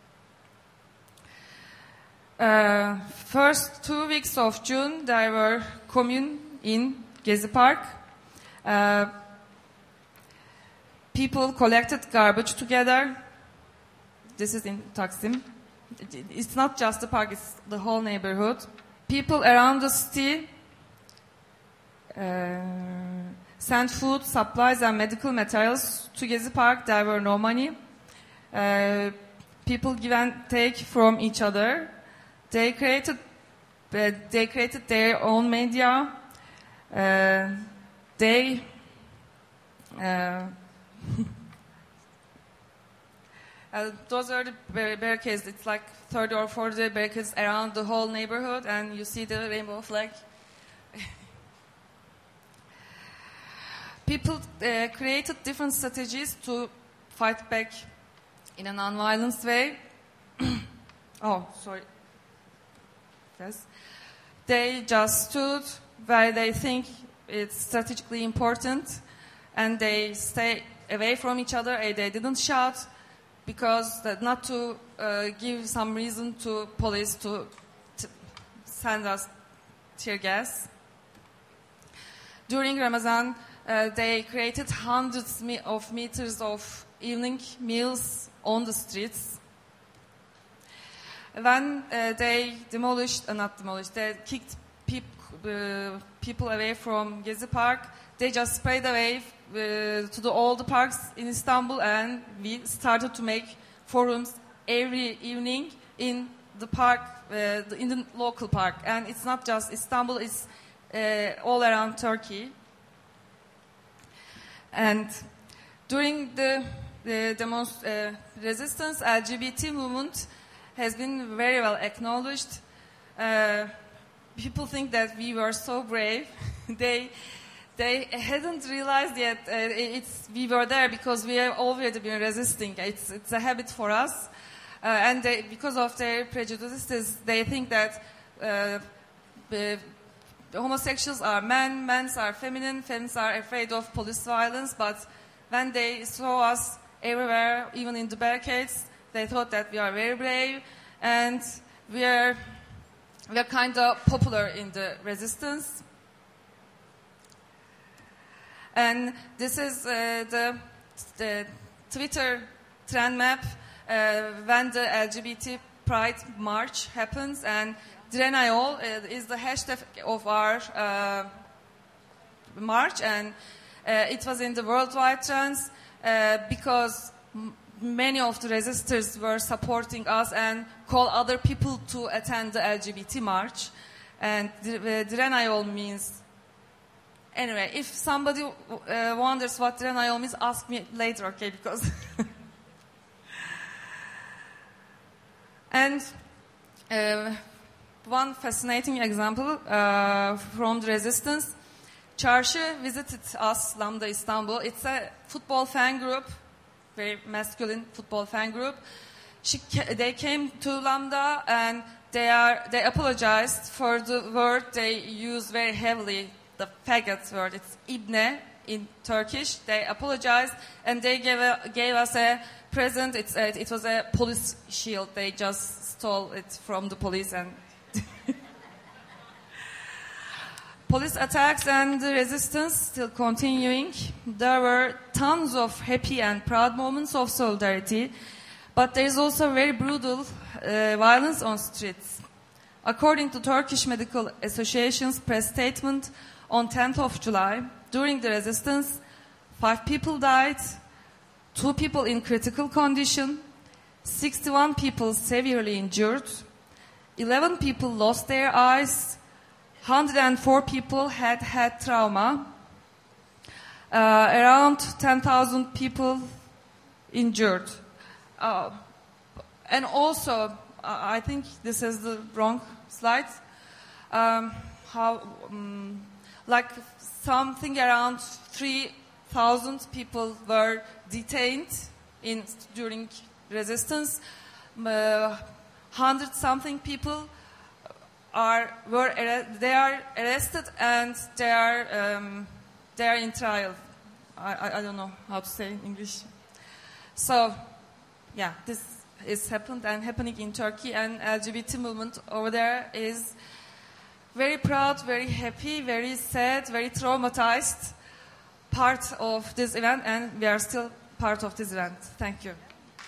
Uh, first two weeks of June, there were commune in Gezi Park. Uh, people collected garbage together. This is in Taksim. It's not just the park, it's the whole neighborhood. People around the city uh, sent food, supplies and medical materials to Gezi Park. There were no money. Uh, people give and take from each other. They created, uh, they created their own media. Uh, they uh, Uh, those are the bar- barricades. It's like thirty or forty barricades around the whole neighborhood, and you see the rainbow flag. People uh, created different strategies to fight back in a non-violent way. Oh, sorry. Yes. They just stood where they think it's strategically important, and they stay away from each other. They didn't shout because that not to uh, give some reason to police to t- send us tear gas. During Ramadan, uh, they created hundreds of meters of evening meals on the streets. When uh, they demolished, uh, not demolished, they kicked peop, uh, people away from Gezi Park, they just sprayed away uh, to the, all the parks in Istanbul, and we started to make forums every evening in the park, uh, in the local park. And it's not just Istanbul, it's uh, all around Turkey. And during the, the demonst- uh, resistance, L G B T movement has been very well acknowledged. Uh, people think that we were so brave. they they hadn't realized yet uh, it's we were there because we have already been resisting. It's it's a habit for us, uh, and they, because of their prejudices, they think that uh, the homosexuals are men, men are feminine, femmes are afraid of police violence. But when they saw us everywhere, even in the barricades, they thought that we are very brave, and we are we are kind of popular in the resistance. And this is uh, the, the Twitter trend map uh, when the L G B T Pride March happens, and Direnayol uh, is the hashtag of our uh, march, and uh, it was in the worldwide trends uh, because m- many of the resistors were supporting us and call other people to attend the L G B T march. And Direnayol means, anyway, if somebody uh, wonders what Direnayol means, ask me later, okay, because... And uh, one fascinating example uh, from the resistance, Çarşı visited us, Lambda Istanbul. It's a football fan group, very masculine football fan group. She, they came to Lambda and they are they apologized for the word they use very heavily, the faggot word. It's ibne in Turkish. They apologized and they gave a, gave us a present. It's a, it was a police shield. They just stole it from the police, and police attacks and the resistance still continuing. There were tons of happy and proud moments of solidarity, but there is also very brutal uh, violence on streets. According to Turkish Medical Association's press statement on tenth of July, during the resistance, five people died, two people in critical condition, sixty-one people severely injured, eleven people lost their eyes, one hundred four people had had trauma, uh, around ten thousand people injured. Uh, and also, uh, I think this is the wrong slide, um, how, um, like something around three thousand people were detained in during resistance, uh, hundred something people are were they are arrested and they are um, they are in trial. I, I I don't know how to say in English. So, yeah, this is happened and happening in Turkey, and L G B T movement over there is very proud, very happy, very sad, very traumatized part of this event, and we are still part of this event. Thank you.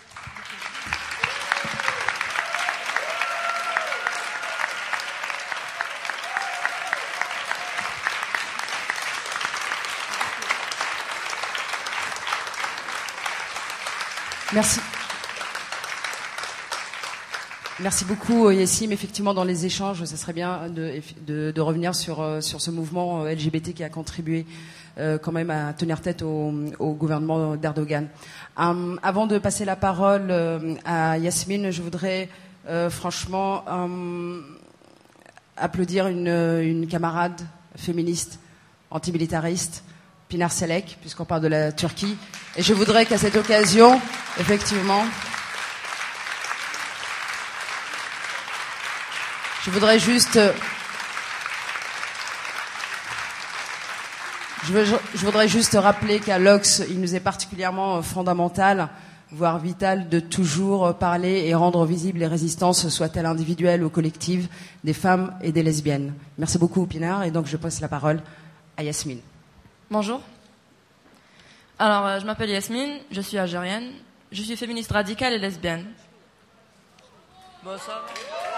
Merci. Merci beaucoup, Yassim. Effectivement, dans les échanges, ça serait bien de, de, de revenir sur, sur ce mouvement L G B T qui a contribué euh, quand même à tenir tête au, au gouvernement d'Erdogan. Euh, avant de passer la parole euh, à Yasmine, je voudrais euh, franchement euh, applaudir une, une camarade féministe, antimilitariste, Pinar Selek, puisqu'on parle de la Turquie. Et je voudrais qu'à cette occasion, effectivement, je voudrais juste, je, veux, je voudrais juste rappeler qu'à l'O-X, il nous est particulièrement fondamental, voire vital, de toujours parler et rendre visibles les résistances, soient-elles individuelles ou collectives, des femmes et des lesbiennes. Merci beaucoup, Pinar, et donc je passe la parole à Yasmine. Bonjour. Alors, euh, je m'appelle Yasmine, je suis algérienne, je suis féministe radicale et lesbienne. Bon, ça va.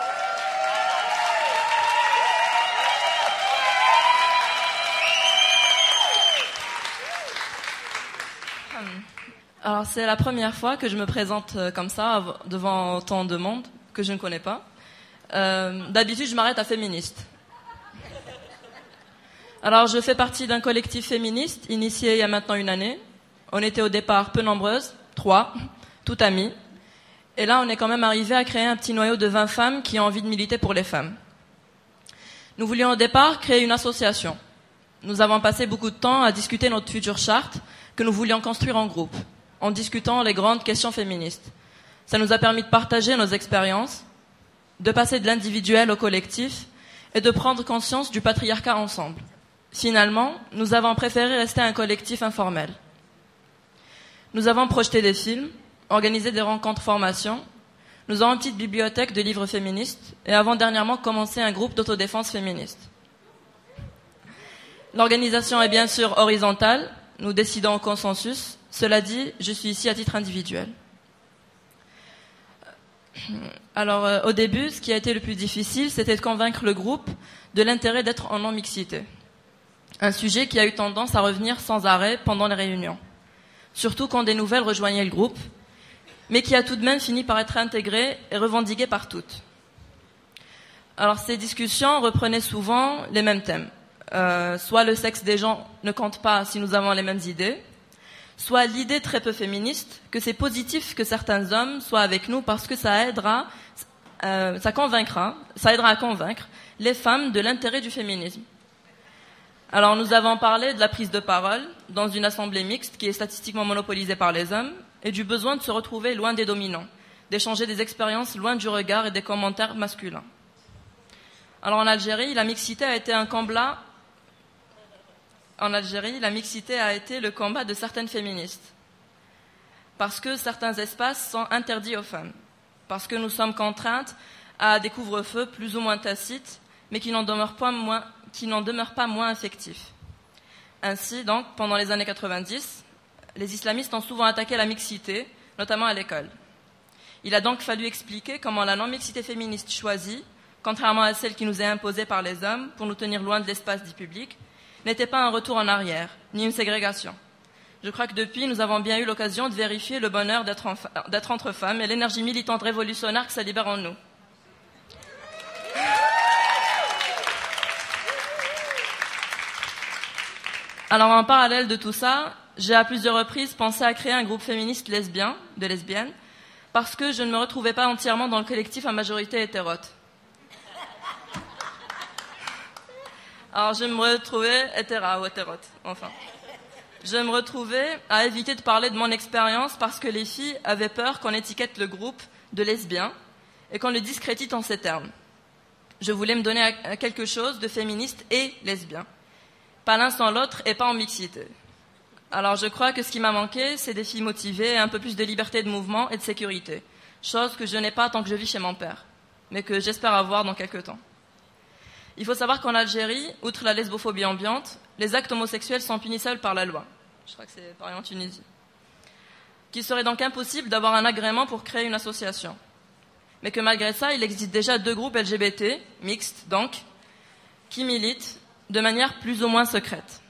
Alors, c'est la première fois que je me présente comme ça, devant autant de monde que je ne connais pas. Euh, d'habitude, je m'arrête à féministe. Alors, je fais partie d'un collectif féministe initié il y a maintenant une année. On était au départ peu nombreuses, trois, toutes amies. Et là, on est quand même arrivé à créer un petit noyau de vingt femmes qui ont envie de militer pour les femmes. Nous voulions au départ créer une association. Nous avons passé beaucoup de temps à discuter notre future charte que nous voulions construire en groupe, en discutant les grandes questions féministes. Ça nous a permis de partager nos expériences, de passer de l'individuel au collectif et de prendre conscience du patriarcat ensemble. Finalement, nous avons préféré rester un collectif informel. Nous avons projeté des films, organisé des rencontres formations, nous avons une petite bibliothèque de livres féministes et avons dernièrement commencé un groupe d'autodéfense féministe. L'organisation est bien sûr horizontale, nous décidons au consensus. Cela dit, je suis ici à titre individuel. Alors, euh, au début, ce qui a été le plus difficile, c'était de convaincre le groupe de l'intérêt d'être en non-mixité. Un sujet qui a eu tendance à revenir sans arrêt pendant les réunions. Surtout quand des nouvelles rejoignaient le groupe, mais qui a tout de même fini par être intégré et revendiqué par toutes. Alors, ces discussions reprenaient souvent les mêmes thèmes. Euh, soit le sexe des gens ne compte pas si nous avons les mêmes idées, soit l'idée très peu féministe que c'est positif que certains hommes soient avec nous parce que ça aidera, euh, ça convaincra, ça aidera à convaincre les femmes de l'intérêt du féminisme. Alors nous avons parlé de la prise de parole dans une assemblée mixte qui est statistiquement monopolisée par les hommes et du besoin de se retrouver loin des dominants, d'échanger des expériences loin du regard et des commentaires masculins. Alors en Algérie, la mixité a été un combat En Algérie, la mixité a été le combat de certaines féministes. Parce que certains espaces sont interdits aux femmes. Parce que nous sommes contraintes à des couvre-feux plus ou moins tacites, mais qui n'en demeurent pas moins, qui n'en demeurent pas moins effectifs. Ainsi, donc, pendant les années quatre-vingt-dix, les islamistes ont souvent attaqué la mixité, notamment à l'école. Il a donc fallu expliquer comment la non-mixité féministe choisie, contrairement à celle qui nous est imposée par les hommes pour nous tenir loin de l'espace dit public, n'était pas un retour en arrière, ni une ségrégation. Je crois que depuis, nous avons bien eu l'occasion de vérifier le bonheur d'être, en, d'être entre femmes et l'énergie militante révolutionnaire que ça libère en nous. Alors, en parallèle de tout ça, j'ai à plusieurs reprises pensé à créer un groupe féministe lesbien, de lesbiennes, parce que je ne me retrouvais pas entièrement dans le collectif à majorité hétérote. Alors, je me retrouvais hétéra ou hétérote, enfin. Je me retrouvais à éviter de parler de mon expérience parce que les filles avaient peur qu'on étiquette le groupe de lesbiens et qu'on le discrédite en ces termes. Je voulais me donner à quelque chose de féministe et lesbien. Pas l'un sans l'autre et pas en mixité. Alors, je crois que ce qui m'a manqué, c'est des filles motivées et un peu plus de liberté de mouvement et de sécurité. Chose que je n'ai pas tant que je vis chez mon père, mais que j'espère avoir dans quelques temps. Il faut savoir qu'en Algérie, outre la lesbophobie ambiante, les actes homosexuels sont punis seuls par la loi. Je crois que c'est pareil en Tunisie. Qu'il serait donc impossible d'avoir un agrément pour créer une association. Mais que malgré ça, il existe déjà deux groupes L G B T, mixtes donc, qui militent de manière plus ou moins secrète.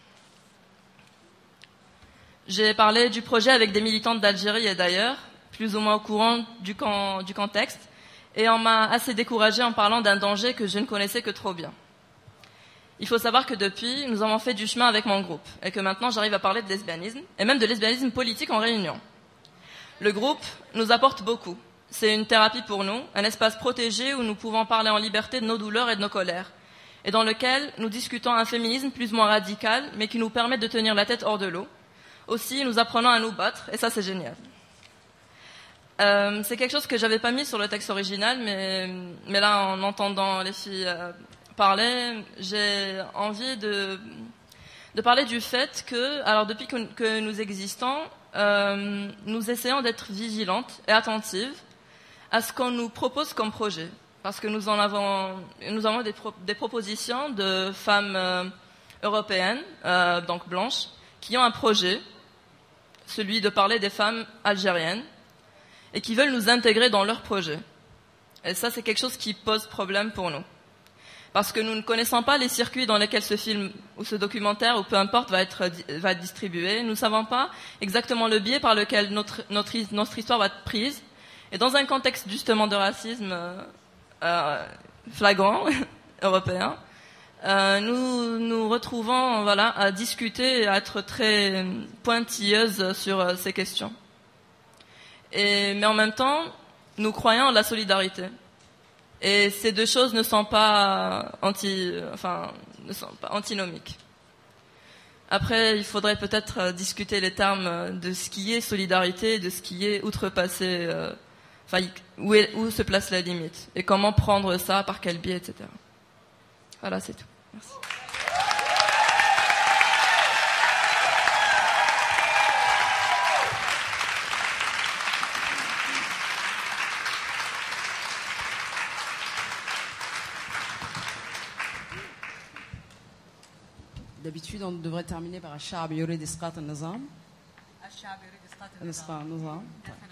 J'ai parlé du projet avec des militantes d'Algérie et d'ailleurs, plus ou moins au courant du, con, du contexte, et on m'a assez découragée en parlant d'un danger que je ne connaissais que trop bien. Il faut savoir que depuis, nous avons fait du chemin avec mon groupe et que maintenant j'arrive à parler de lesbianisme et même de lesbianisme politique en réunion. Le groupe nous apporte beaucoup. C'est une thérapie pour nous, un espace protégé où nous pouvons parler en liberté de nos douleurs et de nos colères et dans lequel nous discutons un féminisme plus ou moins radical mais qui nous permet de tenir la tête hors de l'eau. Aussi, nous apprenons à nous battre et ça c'est génial. Euh, c'est quelque chose que j'avais pas mis sur le texte original mais, mais là en entendant les filles... Euh, parler, j'ai envie de, de parler du fait que, alors depuis que, que nous existons, euh, nous essayons d'être vigilantes et attentives à ce qu'on nous propose comme projet. Parce que nous en avons, nous avons des, pro, des propositions de femmes euh, européennes, euh, donc blanches, qui ont un projet, celui de parler des femmes algériennes, et qui veulent nous intégrer dans leur projet. Et ça, c'est quelque chose qui pose problème pour nous. Parce que nous ne connaissons pas les circuits dans lesquels ce film ou ce documentaire ou peu importe va être, va être distribué. Nous ne savons pas exactement le biais par lequel notre, notre, notre histoire va être prise. Et dans un contexte justement de racisme euh, flagrant, européen, euh, nous nous retrouvons voilà, à discuter et à être très pointilleuses sur euh, ces questions. Et, mais en même temps, nous croyons en la solidarité. Et ces deux choses ne sont pas anti, enfin, ne sont pas antinomiques. Après, il faudrait peut-être discuter les termes de ce qui est solidarité, de ce qui est outrepassé, euh, enfin, où, est, où se place la limite, et comment prendre ça, par quel biais, et cetera. Voilà, c'est tout. Merci. D'habitude, on devrait terminer par الشعب يريد إسقاط النظام. الشعب يريد إسقاط إسقاط النظام.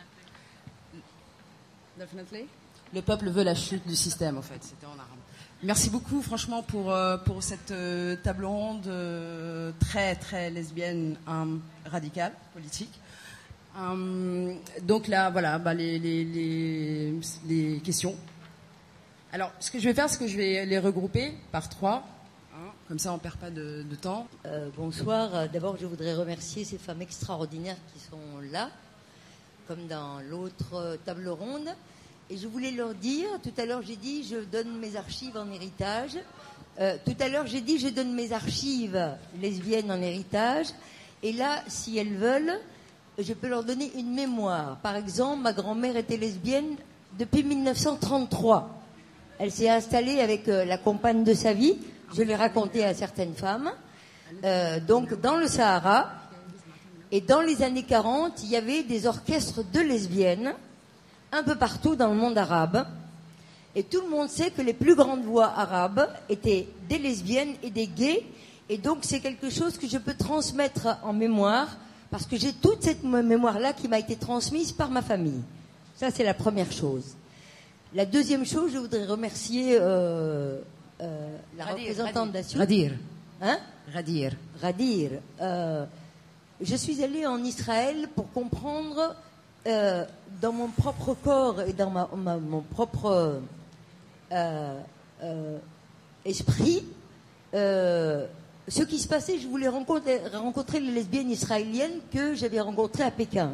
Definitely. Le peuple veut la chute du système, en fait. C'était en arabe. Merci beaucoup, franchement, pour euh, pour cette euh, table ronde euh, très très lesbienne, euh, radicale, politique. Euh, donc là, voilà, bah, les, les les les questions. Alors, ce que je vais faire, c'est que je vais les regrouper par trois. Comme ça, on ne perd pas de, de temps. Euh, bonsoir. D'abord, je voudrais remercier ces femmes extraordinaires qui sont là, comme dans l'autre table ronde. Et je voulais leur dire, tout à l'heure, j'ai dit, je donne mes archives en héritage. Euh, tout à l'heure, j'ai dit, je donne mes archives lesbiennes en héritage. Et là, si elles veulent, je peux leur donner une mémoire. Par exemple, ma grand-mère était lesbienne depuis mille neuf cent trente-trois. Elle s'est installée avec euh, la compagne de sa vie. Je l'ai raconté à certaines femmes. Euh, donc, dans le Sahara, et dans les années quarante, il y avait des orchestres de lesbiennes un peu partout dans le monde arabe. Et tout le monde sait que les plus grandes voix arabes étaient des lesbiennes et des gays. Et donc, c'est quelque chose que je peux transmettre en mémoire, parce que j'ai toute cette mémoire-là qui m'a été transmise par ma famille. Ça, c'est la première chose. La deuxième chose, je voudrais remercier... Euh, Euh, la Radir, représentante d'Assiout. Radir. Hein Radir. Radir. Euh, je suis allée en Israël pour comprendre euh, dans mon propre corps et dans ma, ma, mon propre euh, euh, esprit euh, ce qui se passait. Je voulais rencontrer, rencontrer les lesbiennes israéliennes que j'avais rencontrées à Pékin.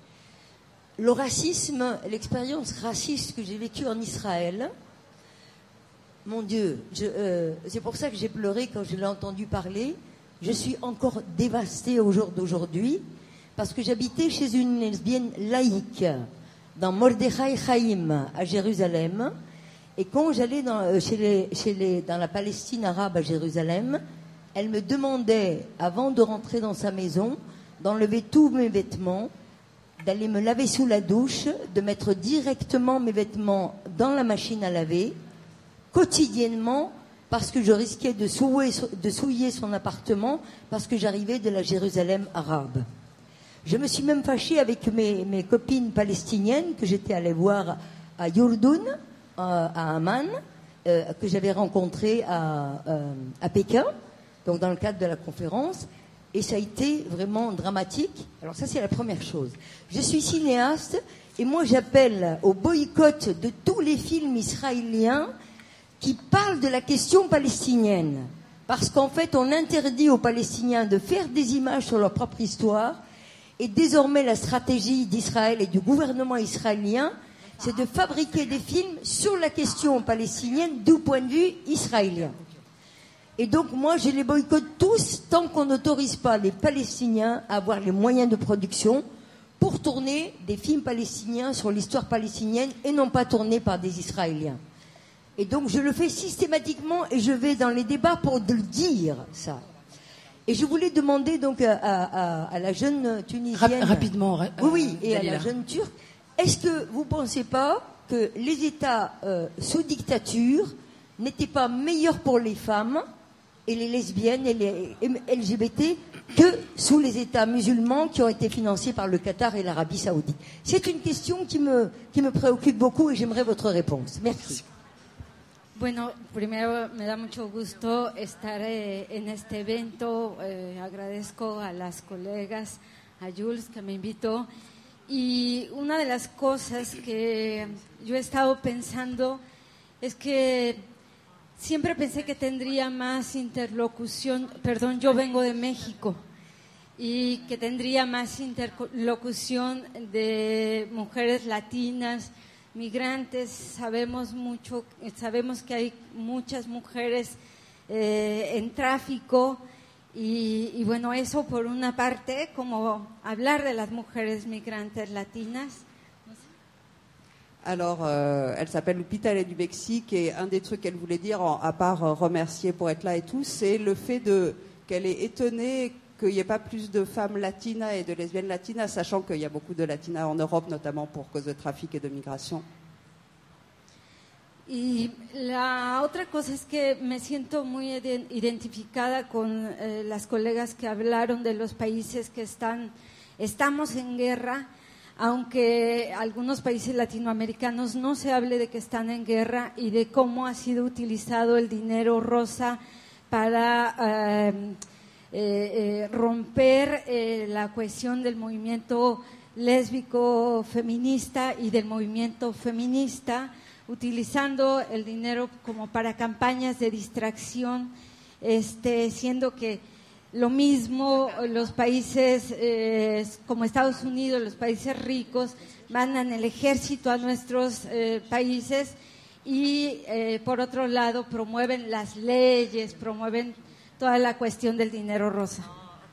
Le racisme, l'expérience raciste que j'ai vécue en Israël, mon Dieu, je, euh, c'est pour ça que j'ai pleuré quand je l'ai entendu parler. Je suis encore dévastée au jour d'aujourd'hui parce que j'habitais chez une lesbienne laïque dans Mordechai Chaim à Jérusalem. Et quand j'allais dans, euh, chez les, chez les, dans la Palestine arabe à Jérusalem, elle me demandait, avant de rentrer dans sa maison, d'enlever tous mes vêtements, d'aller me laver sous la douche, de mettre directement mes vêtements dans la machine à laver, quotidiennement, parce que je risquais de souiller, de souiller son appartement, parce que j'arrivais de la Jérusalem arabe. Je me suis même fâchée avec mes, mes copines palestiniennes que j'étais allée voir à Yurdoun, à Amman, euh, que j'avais rencontrées à, euh, à Pékin, donc dans le cadre de la conférence, et ça a été vraiment dramatique. Alors ça, c'est la première chose. Je suis cinéaste, et moi j'appelle au boycott de tous les films israéliens qui parle de la question palestinienne. Parce qu'en fait, on interdit aux Palestiniens de faire des images sur leur propre histoire. Et désormais, la stratégie d'Israël et du gouvernement israélien, c'est de fabriquer des films sur la question palestinienne du point de vue israélien. Et donc, moi, je les boycotte tous tant qu'on n'autorise pas les Palestiniens à avoir les moyens de production pour tourner des films palestiniens sur l'histoire palestinienne et non pas tournés par des Israéliens. Et donc, je le fais systématiquement et je vais dans les débats pour le dire, ça. Et je voulais demander donc à, à, à la jeune Tunisienne... Rapidement, ra- Oui, oui, et Dalila. à la jeune Turque. Est-ce que vous ne pensez pas que les États euh, sous dictature n'étaient pas meilleurs pour les femmes et les lesbiennes et les L G B T que sous les États musulmans qui ont été financés par le Qatar et l'Arabie Saoudite? C'est une question qui me, qui me préoccupe beaucoup et j'aimerais votre réponse. Merci. Bueno, primero me da mucho gusto estar eh, en este evento. Eh, agradezco a las colegas, a Jules que me invitó. Y una de las cosas que yo he estado pensando es que siempre pensé que tendría más interlocución, perdón, yo vengo de México, y que tendría más interlocución de mujeres latinas, migrantes. Sabemos mucho, sabemos que hay muchas mujeres eh, en tráfico y, y bueno, eso por una parte, como hablar de las mujeres migrantes latinas. Alors, euh, elle s'appelle Lupita, elle est du Mexique, et un des trucs qu'elle voulait dire, en, à part euh, remercier pour être là et tout, c'est le fait de qu'elle est étonnée qu'il n'y ait pas plus de femmes latinas et de lesbiennes latinas, sachant qu'il y a beaucoup de latinas en Europe, notamment pour cause de trafic et de migration. Y la otra cosa es que me siento muy identificada con eh, las colegas que hablaron de los países que están, estamos en guerra, aunque algunos países latinoamericanos no se hable de que están en guerra y de cómo ha sido utilizado el dinero rosa para eh, eh, eh, romper eh, la cohesión del movimiento lésbico feminista y del movimiento feminista, utilizando el dinero como para campañas de distracción, este, siendo que lo mismo los países eh, como Estados Unidos, los países ricos, mandan el ejército a nuestros eh, países y eh, por otro lado promueven las leyes, promueven toda la cuestión del dinero rosa.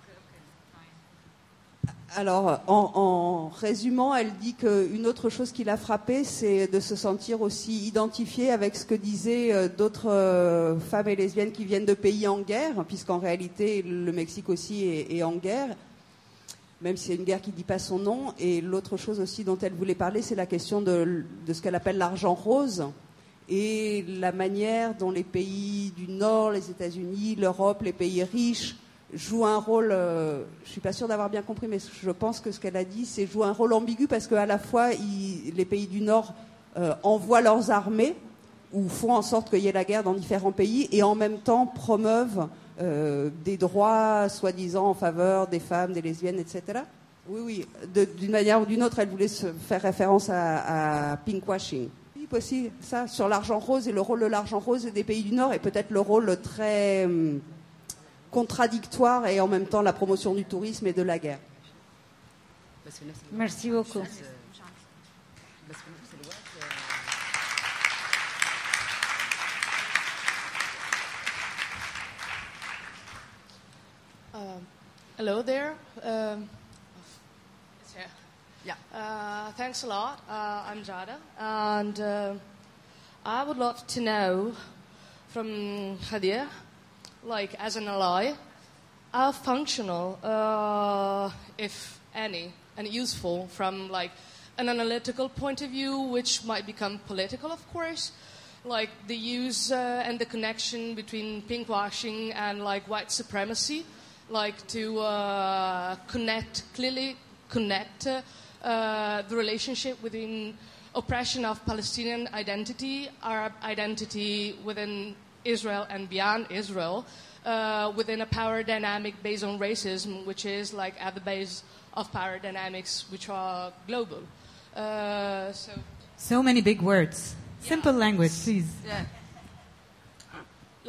Alors, en, en résumant, elle dit qu'une autre chose qui l'a frappée, c'est de se sentir aussi identifiée avec ce que disaient euh, d'autres euh, femmes et lesbiennes qui viennent de pays en guerre, puisqu'en réalité, le Mexique aussi est, est en guerre, même si c'est une guerre qui ne dit pas son nom. Et l'autre chose aussi dont elle voulait parler, c'est la question de, de ce qu'elle appelle l'argent rose et la manière dont les pays du Nord, les États-Unis, l'Europe, les pays riches, joue un rôle, euh, je suis pas sûre d'avoir bien compris, mais je pense que ce qu'elle a dit, c'est jouer un rôle ambigu parce qu'à la fois, il, les pays du Nord euh, envoient leurs armées ou font en sorte qu'il y ait la guerre dans différents pays et en même temps promeuvent euh, des droits soi-disant en faveur des femmes, des lesbiennes, et cetera. Oui, oui, de, d'une manière ou d'une autre, elle voulait se faire référence à, à pinkwashing. Oui, aussi, ça, sur l'argent rose et le rôle de l'argent rose des pays du Nord et peut-être le rôle très... Hum, contradictoire et en même temps la promotion du tourisme et de la guerre. Merci beaucoup. Uh, hello there. Um, Yeah. uh, thanks a lot. Uh, I'm Jada, and uh, I would love to know from Hadia, like as an ally, how functional, uh, if any, and useful from like an analytical point of view, which might become political, of course, like the use uh, and the connection between pinkwashing and like white supremacy, like to uh, connect, clearly connect uh, uh, the relationship within oppression of Palestinian identity, Arab identity within Israel and beyond Israel, uh, within a power dynamic based on racism, which is like at the base of power dynamics which are global. Uh, so, So many big words. Yeah. Simple language, please. Yeah. like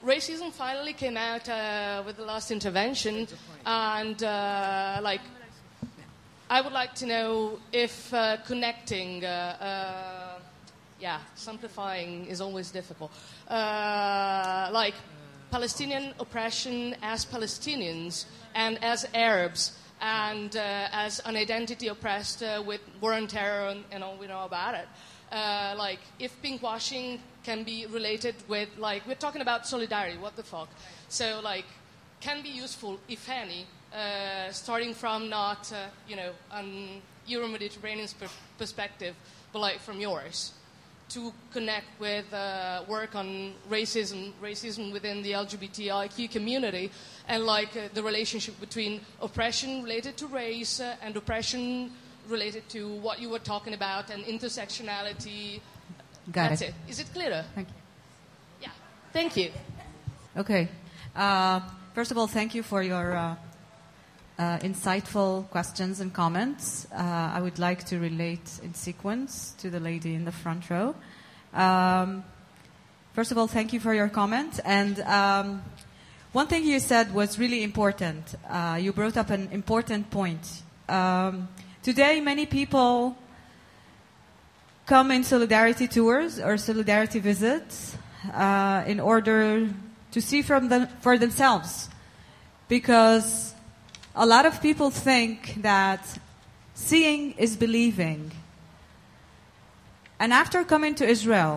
racism finally came out uh, with the last intervention, and uh, like, I would like to know if uh, connecting, uh, uh, yeah, simplifying is always difficult. Uh, like, Palestinian oppression as Palestinians and as Arabs, and uh, as an identity oppressed uh, with war and terror and, and all we know about it. Uh, like, if pinkwashing can be related with, like, we're talking about solidarity, what the fuck? So, like, can be useful, if any, uh, starting from not, uh, you know, an Euro-Mediterranean per- perspective, but, like, from yours, to connect with uh, work on racism, racism within the L G B T I Q community, and, like, uh, the relationship between oppression related to race uh, and oppression related to what you were talking about, and intersectionality. Got That's it. it. Is it clearer? Thank you. Yeah. Thank you. Okay. Uh, first of all, thank you for your uh, uh, insightful questions and comments. Uh, I would like to relate in sequence to the lady in the front row. Um, first of all, thank you for your comment. And um, one thing you said was really important. Uh, you brought up an important point. Um, today, many people come in solidarity tours or solidarity visits uh, in order to see from them, for themselves. Because a lot of people think that seeing is believing. And after coming to Israel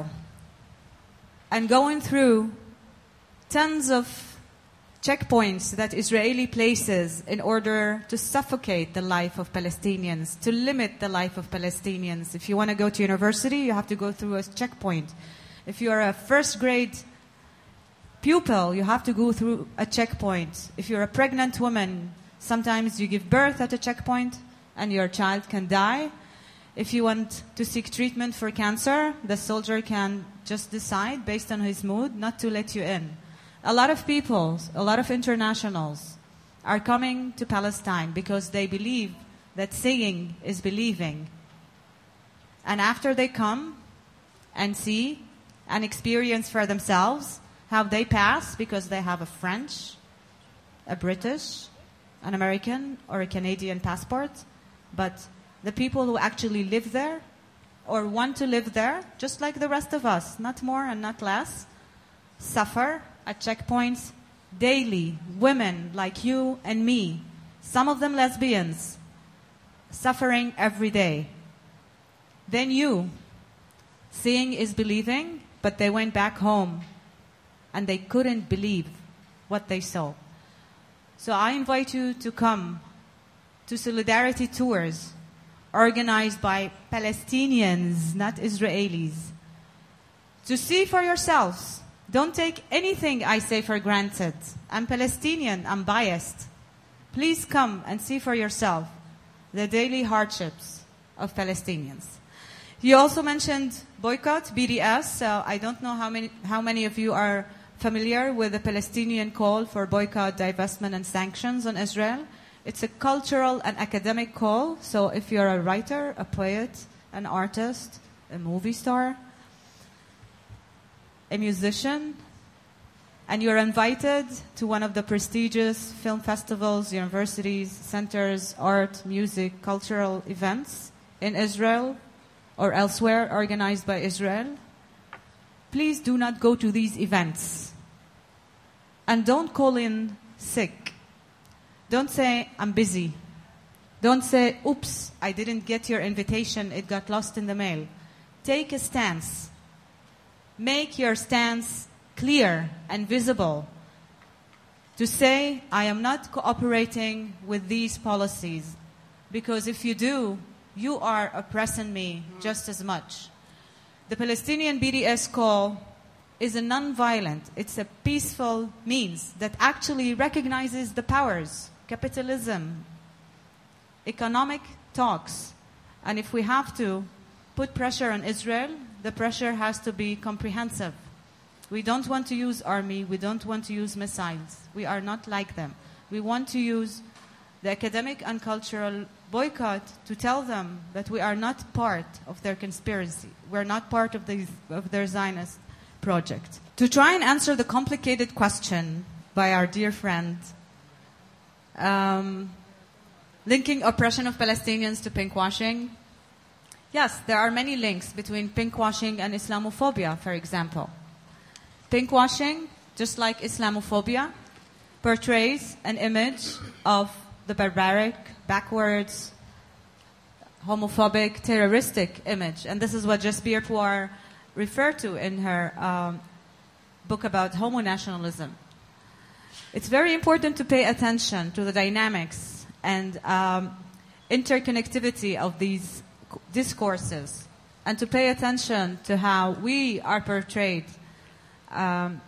and going through tons of checkpoints that Israeli places in order to suffocate the life of Palestinians, to limit the life of Palestinians. If you want to go to university, you have to go through a checkpoint. If you are a first grade pupil, you have to go through a checkpoint. If you're a pregnant woman, sometimes you give birth at a checkpoint and your child can die. If you want to seek treatment for cancer, the soldier can just decide based on his mood not to let you in. A lot of people, a lot of internationals are coming to Palestine because they believe that seeing is believing. And after they come and see and experience for themselves how they pass because they have a French, a British, an American, or a Canadian passport, but the people who actually live there or want to live there, just like the rest of us, not more and not less, suffer at checkpoints daily. Women like you and me, some of them lesbians, suffering every day. Then you, seeing is believing, but they went back home and they couldn't believe what they saw. So I invite you to come to solidarity tours organized by Palestinians, not Israelis, to see for yourselves. Don't take anything I say for granted. I'm Palestinian, I'm biased. Please come and see for yourself the daily hardships of Palestinians. You also mentioned boycott, B D S. So I don't know how many, how many of you are familiar with the Palestinian call for boycott, divestment, and sanctions on Israel. It's a cultural and academic call. So if you're a writer, a poet, an artist, a movie star, a musician, and you're invited to one of the prestigious film festivals, universities, centers, art, music, cultural events in Israel or elsewhere organized by Israel, please do not go to these events. And don't call in sick. Don't say, I'm busy. Don't say, oops, I didn't get your invitation, it got lost in the mail. Take a stance. Make your stance clear and visible. To say, I am not cooperating with these policies. Because if you do, you are oppressing me just as much. The Palestinian B D S call is a non-violent, it's a peaceful means that actually recognizes the powers, capitalism, economic talks. And if we have to put pressure on Israel, the pressure has to be comprehensive. We don't want to use army, we don't want to use missiles. We are not like them. We want to use the academic and cultural boycott to tell them that we are not part of their conspiracy. We're not part of, the, of their Zionist project. To try and answer the complicated question by our dear friend, um, linking oppression of Palestinians to pinkwashing. Yes, there are many links between pinkwashing and Islamophobia, for example. Pinkwashing, just like Islamophobia, portrays an image of the barbaric, backwards, homophobic, terroristic image. And this is what Jasbir Puar referred to in her um, book about homo-nationalism. It's very important to pay attention to the dynamics and um, interconnectivity of these discourses, and to pay attention to how we are portrayed um,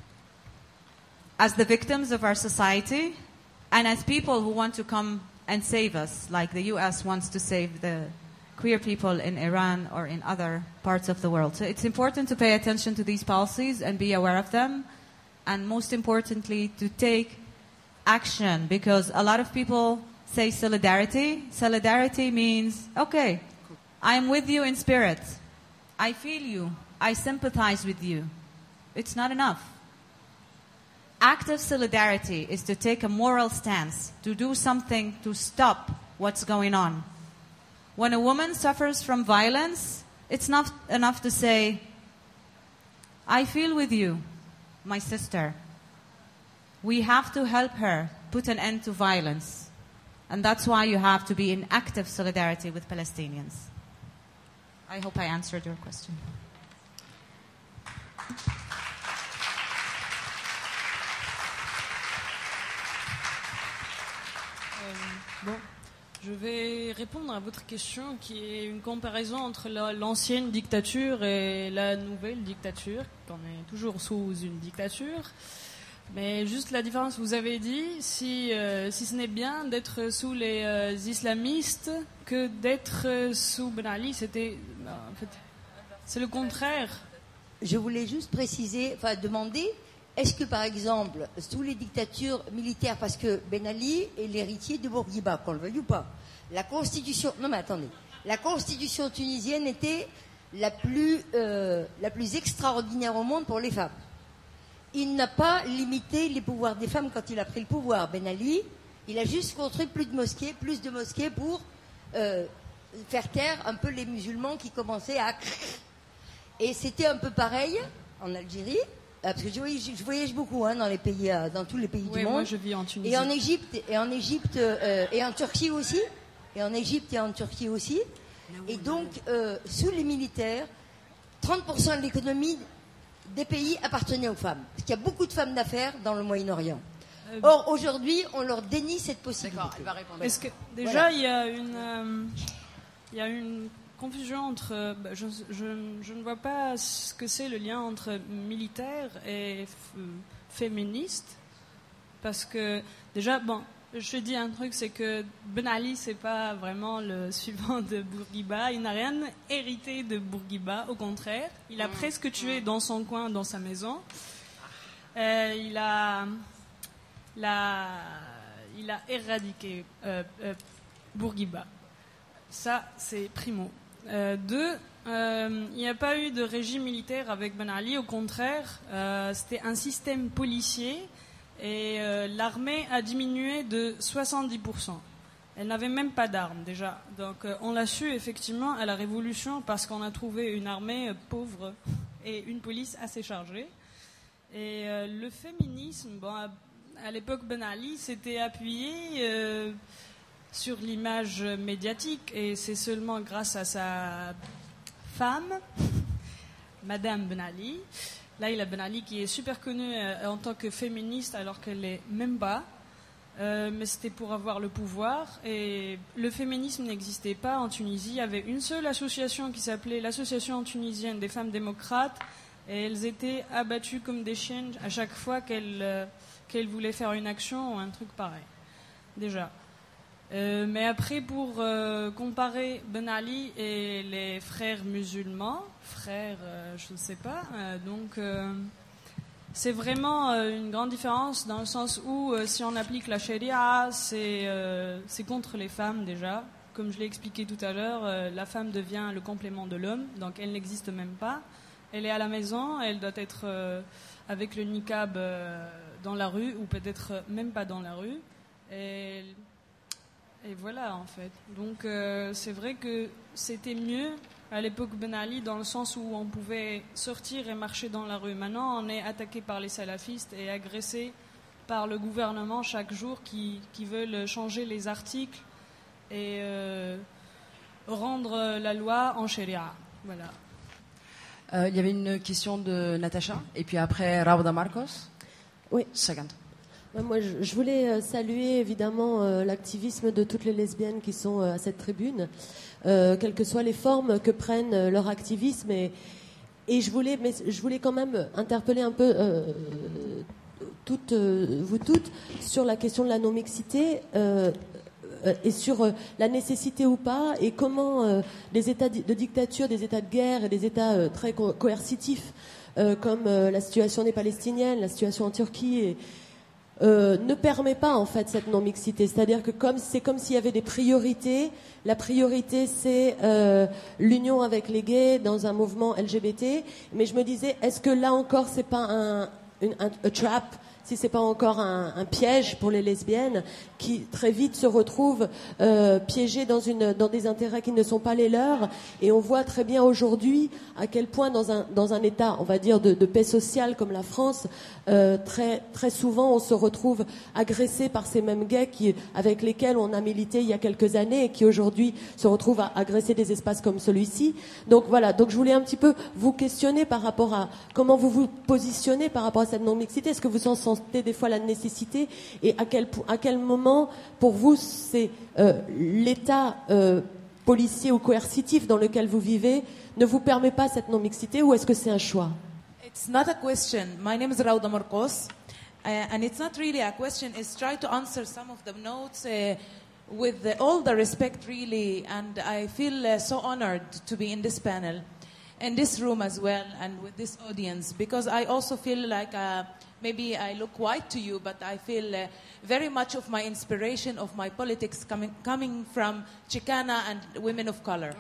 as the victims of our society and as people who want to come and save us, like the U S wants to save the queer people in Iran or in other parts of the world. So it's important to pay attention to these policies and be aware of them, and most importantly, to take action, because a lot of people say solidarity. Solidarity means, okay, I am with you in spirit. I feel you. I sympathize with you. It's not enough. Active solidarity is to take a moral stance, to do something to stop what's going on. When a woman suffers from violence, it's not enough to say, I feel with you, my sister. We have to help her put an end to violence. And that's why you have to be in active solidarity with Palestinians. I hope I answered your question. Euh, bon, je vais répondre à votre question qui est une comparaison entre la, l'ancienne dictature et la nouvelle dictature, qu'on est toujours sous une dictature. Mais juste la différence, vous avez dit, si, euh, si ce n'est bien d'être sous les euh, islamistes que d'être sous Ben Ali, c'était, ben, en fait, c'est le contraire. Je voulais juste préciser, enfin demander, est-ce que par exemple, sous les dictatures militaires, parce que Ben Ali est l'héritier de Bourguiba, qu'on le veuille ou pas, la constitution, non mais attendez, la constitution tunisienne était la plus, euh, la plus extraordinaire au monde pour les femmes. Il n'a pas limité les pouvoirs des femmes quand il a pris le pouvoir. Ben Ali, il a juste construit plus de mosquées, plus de mosquées pour euh, faire taire un peu les musulmans qui commençaient à... Et c'était un peu pareil en Algérie, parce que je voyage, je voyage beaucoup hein, dans les pays, dans tous les pays oui, du monde. Moi, je vis en Tunisie. Et en Égypte, et en Égypte, euh, et en Turquie aussi. Et en Égypte et en Turquie aussi. Et donc, euh, sous les militaires, trente pour cent de l'économie des pays appartenaient aux femmes. Parce qu'il y a beaucoup de femmes d'affaires dans le Moyen-Orient. Euh, Or, aujourd'hui, on leur dénie cette possibilité. D'accord, elle va répondre. Est-ce que, déjà, voilà. il y a une, euh, il y a une confusion entre... Bah, je, je, je ne vois pas ce que c'est le lien entre militaire et f- féministe. Parce que, déjà, bon... Je dis un truc, c'est que Ben Ali, c'est pas vraiment le suivant de Bourguiba. Il n'a rien hérité de Bourguiba, au contraire. Il a mmh. presque tué dans son coin, dans sa maison. Euh, il a, la, il a éradiqué euh, euh, Bourguiba. Ça, c'est primo. Euh, deux, euh, il n'y a pas eu de régime militaire avec Ben Ali. Au contraire, euh, c'était un système policier. Et euh, l'armée a diminué de soixante-dix pour cent. Elle n'avait même pas d'armes déjà. Donc euh, on l'a su effectivement à la Révolution parce qu'on a trouvé une armée euh, pauvre et une police assez chargée. Et euh, le féminisme, bon, à, à l'époque Ben Ali, s'était appuyé euh, sur l'image médiatique, et c'est seulement grâce à sa femme, Madame Ben Ali. Là, il y a Ben Ali qui est super connue euh, en tant que féministe alors qu'elle n'est même pas. Euh, mais c'était pour avoir le pouvoir. Et le féminisme n'existait pas en Tunisie. Il y avait une seule association qui s'appelait l'Association tunisienne des femmes démocrates. Et elles étaient abattues comme des chiennes à chaque fois qu'elles, euh, qu'elles voulaient faire une action ou un truc pareil. Déjà. Euh, mais après, pour euh, comparer Ben Ali et les frères musulmans, frères, euh, je ne sais pas, euh, donc euh, c'est vraiment euh, une grande différence dans le sens où euh, si on applique la charia, c'est, euh, c'est contre les femmes déjà. Comme je l'ai expliqué tout à l'heure, euh, la femme devient le complément de l'homme, donc elle n'existe même pas. elle est à la maison, elle doit être euh, avec le niqab euh, dans la rue, ou peut-être même pas dans la rue. Et, et voilà, en fait. Donc, euh, c'est vrai que c'était mieux à l'époque Ben Ali, dans le sens où on pouvait sortir et marcher dans la rue. Maintenant, on est attaqué par les salafistes et agressé par le gouvernement chaque jour qui, qui veulent changer les articles et euh, rendre la loi en sharia. Voilà. Euh, il y avait une question de Natacha, et puis après Rauda Marcos. Oui. Second. Moi, je, je voulais euh, saluer évidemment euh, l'activisme de toutes les lesbiennes qui sont euh, à cette tribune, euh, quelles que soient les formes que prennent euh, leur activisme. Et, et je voulais, mais je voulais quand même interpeller un peu euh, toutes, euh, vous toutes sur la question de la non-mixité euh, euh, et sur euh, la nécessité ou pas, et comment euh, des États de dictature, des États de guerre et des États euh, très co- coercitifs, euh, comme euh, la situation des Palestiniennes, la situation en Turquie, et, Euh, ne permet pas en fait cette non-mixité. C'est-à-dire que comme c'est comme s'il y avait des priorités. La priorité c'est euh, l'union avec les gays dans un mouvement L G B T. Mais je me disais, est-ce que là encore c'est pas un, une, un a trap, si c'est pas encore un, un piège pour les lesbiennes qui très vite se retrouvent euh, piégées dans une dans des intérêts qui ne sont pas les leurs. Et on voit très bien aujourd'hui à quel point dans un dans un état, on va dire, de, de paix sociale comme la France, euh, très très souvent on se retrouve agressé par ces mêmes gays qui avec lesquels on a milité il y a quelques années et qui aujourd'hui se retrouvent à agresser des espaces comme celui-ci. Donc voilà, donc je voulais un petit peu vous questionner par rapport à comment vous vous positionnez par rapport à cette non-mixité. Est-ce que vous en sentez des fois la nécessité, et à quel à quel moment pour vous c'est euh, l'état euh, policier ou coercitif dans lequel vous vivez ne vous permet pas cette non-mixité, ou est-ce que c'est un choix? It's not a question. My name is Rauda Marcos, uh, and it's not really a question. It's try to answer some of the notes uh, with the, all the respect, really, and I feel uh, so honored to be in this panel, in this room as well, and with this audience, because I also feel like uh, maybe I look white to you, but I feel uh, very much of my inspiration of my politics coming coming from Chicana and women of color.